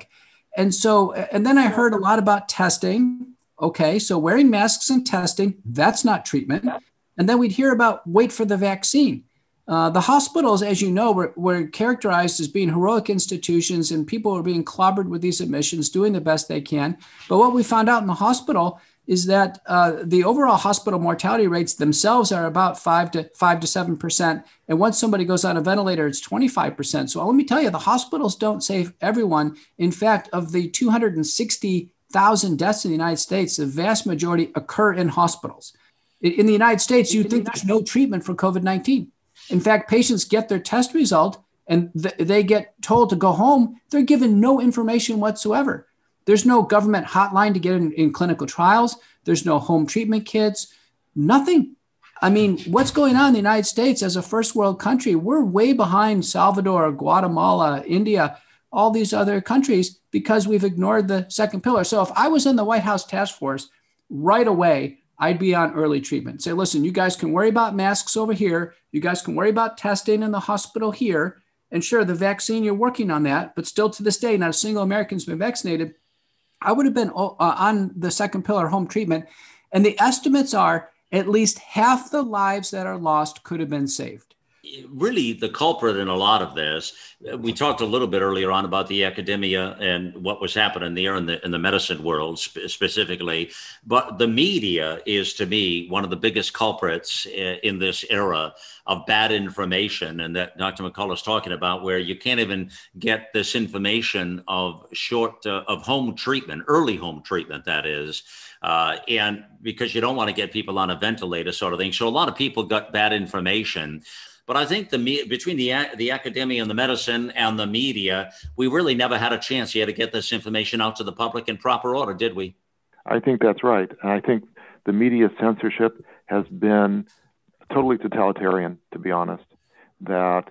And so, and then I heard a lot about testing. Okay, so wearing masks and testing, that's not treatment. And then we'd hear about wait for the vaccine. Uh, the hospitals, as you know, were, were characterized as being heroic institutions, and people were being clobbered with these admissions, doing the best they can. But what we found out in the hospital is that uh, the overall hospital mortality rates themselves are about five to five to seven percent. And once somebody goes on a ventilator, it's twenty-five percent. So let me tell you, the hospitals don't save everyone. In fact, of the two hundred sixty thousand deaths in the United States, the vast majority occur in hospitals. In, in the United States, you think there's no treatment for COVID nineteen. In fact, patients get their test result and th- they get told to go home. They're given no information whatsoever. There's no government hotline to get in, in clinical trials. There's no home treatment kits, nothing. I mean, what's going on in the United States as a first world country? We're way behind Salvador, Guatemala, India, all these other countries because we've ignored the second pillar. So if I was in the White House task force right away, I'd be on early treatment. Say, listen, you guys can worry about masks over here. You guys can worry about testing in the hospital here. And sure, the vaccine, you're working on that, but still to this day, not a single American's been vaccinated. I would have been uh, on the second pillar home treatment. And the estimates are at least half the lives that are lost could have been saved. Really, the culprit in a lot of this, we talked a little bit earlier on about the academia and what was happening there in the in the medicine world sp- specifically. But the media is, to me, one of the biggest culprits in this era of bad information, and that Doctor McCullough is talking about, where you can't even get this information of short uh, of home treatment, early home treatment, that is. Uh, and because you don't want to get people on a ventilator sort of thing. So a lot of people got bad information. But I think the between the the academia and the medicine and the media, we really never had a chance yet to get this information out to the public in proper order, did we? I think that's right. And I think the media censorship has been totally totalitarian, to be honest, that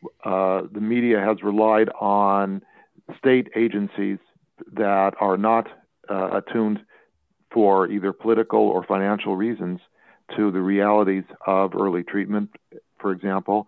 uh, the media has relied on state agencies that are not uh, attuned for either political or financial reasons to the realities of early treatment, for example,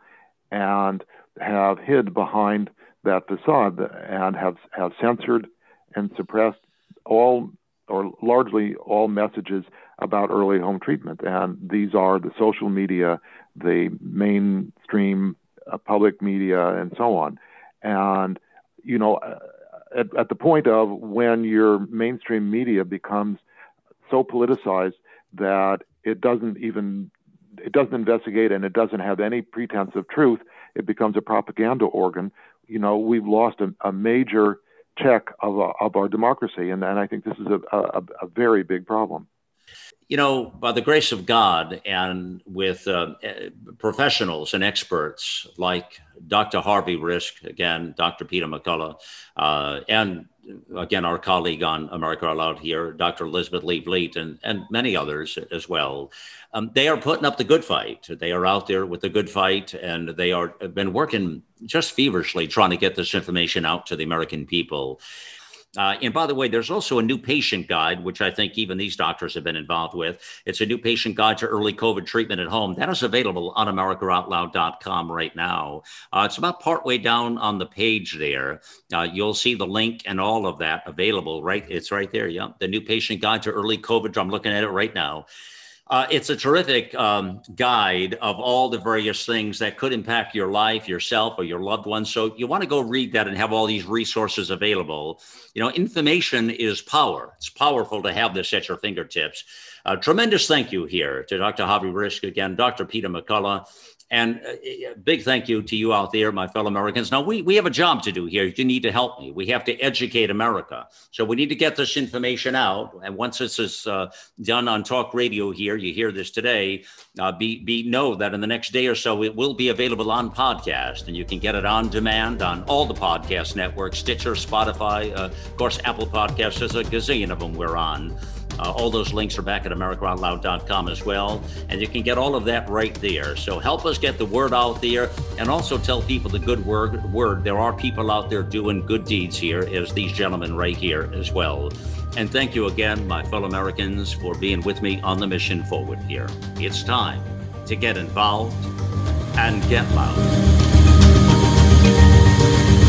and have hid behind that facade and have, have censored and suppressed all or largely all messages about early home treatment. And these are the social media, the mainstream uh, public media, and so on. And, you know, at, at the point of when your mainstream media becomes so politicized that it doesn't even it doesn't investigate and it doesn't have any pretense of truth, it becomes a propaganda organ. You know, we've lost a, a major check of, uh, of our democracy. And, and I think this is a, a, a very big problem. You know, by the grace of God and with uh, professionals and experts like Doctor Harvey Risk, again, Doctor Peter McCullough, uh, and again, our colleague on America Out Loud here, Doctor Elizabeth Lee Vliet, and, and many others as well. Um, they are putting up the good fight. They are out there with the good fight, and they are have been working just feverishly trying to get this information out to the American people. Uh, and by the way, there's also a new patient guide, which I think even these doctors have been involved with. It's a new patient guide to early COVID treatment at home. That is available on America Out Loud dot com right now. Uh, it's about partway down on the page there. Uh, you'll see the link and all of that available, right? It's right there. Yeah. The new patient guide to early COVID. I'm looking at it right now. Uh, it's a terrific um, guide of all the various things that could impact your life, yourself, or your loved ones. So you want to go read that and have all these resources available. You know, information is power. It's powerful to have this at your fingertips. Uh, tremendous thank you here to Doctor Harvey Risk, again, Doctor Peter McCullough. And a big thank you to you out there, my fellow Americans. Now, we, we have a job to do here. You need to help me. We have to educate America. So we need to get this information out. And once this is uh, done on talk radio here, you hear this today, uh, be, be know that in the next day or so, it will be available on podcast. And you can get it on demand on all the podcast networks, Stitcher, Spotify, uh, of course, Apple Podcasts. There's a gazillion of them we're on. Uh, all those links are back at America Out Loud dot com as well. And you can get all of that right there. So help us get the word out there and also tell people the good word. word. There are people out there doing good deeds here, as these gentlemen right here as well. And thank you again, my fellow Americans, for being with me on the mission forward here. It's time to get involved and get loud.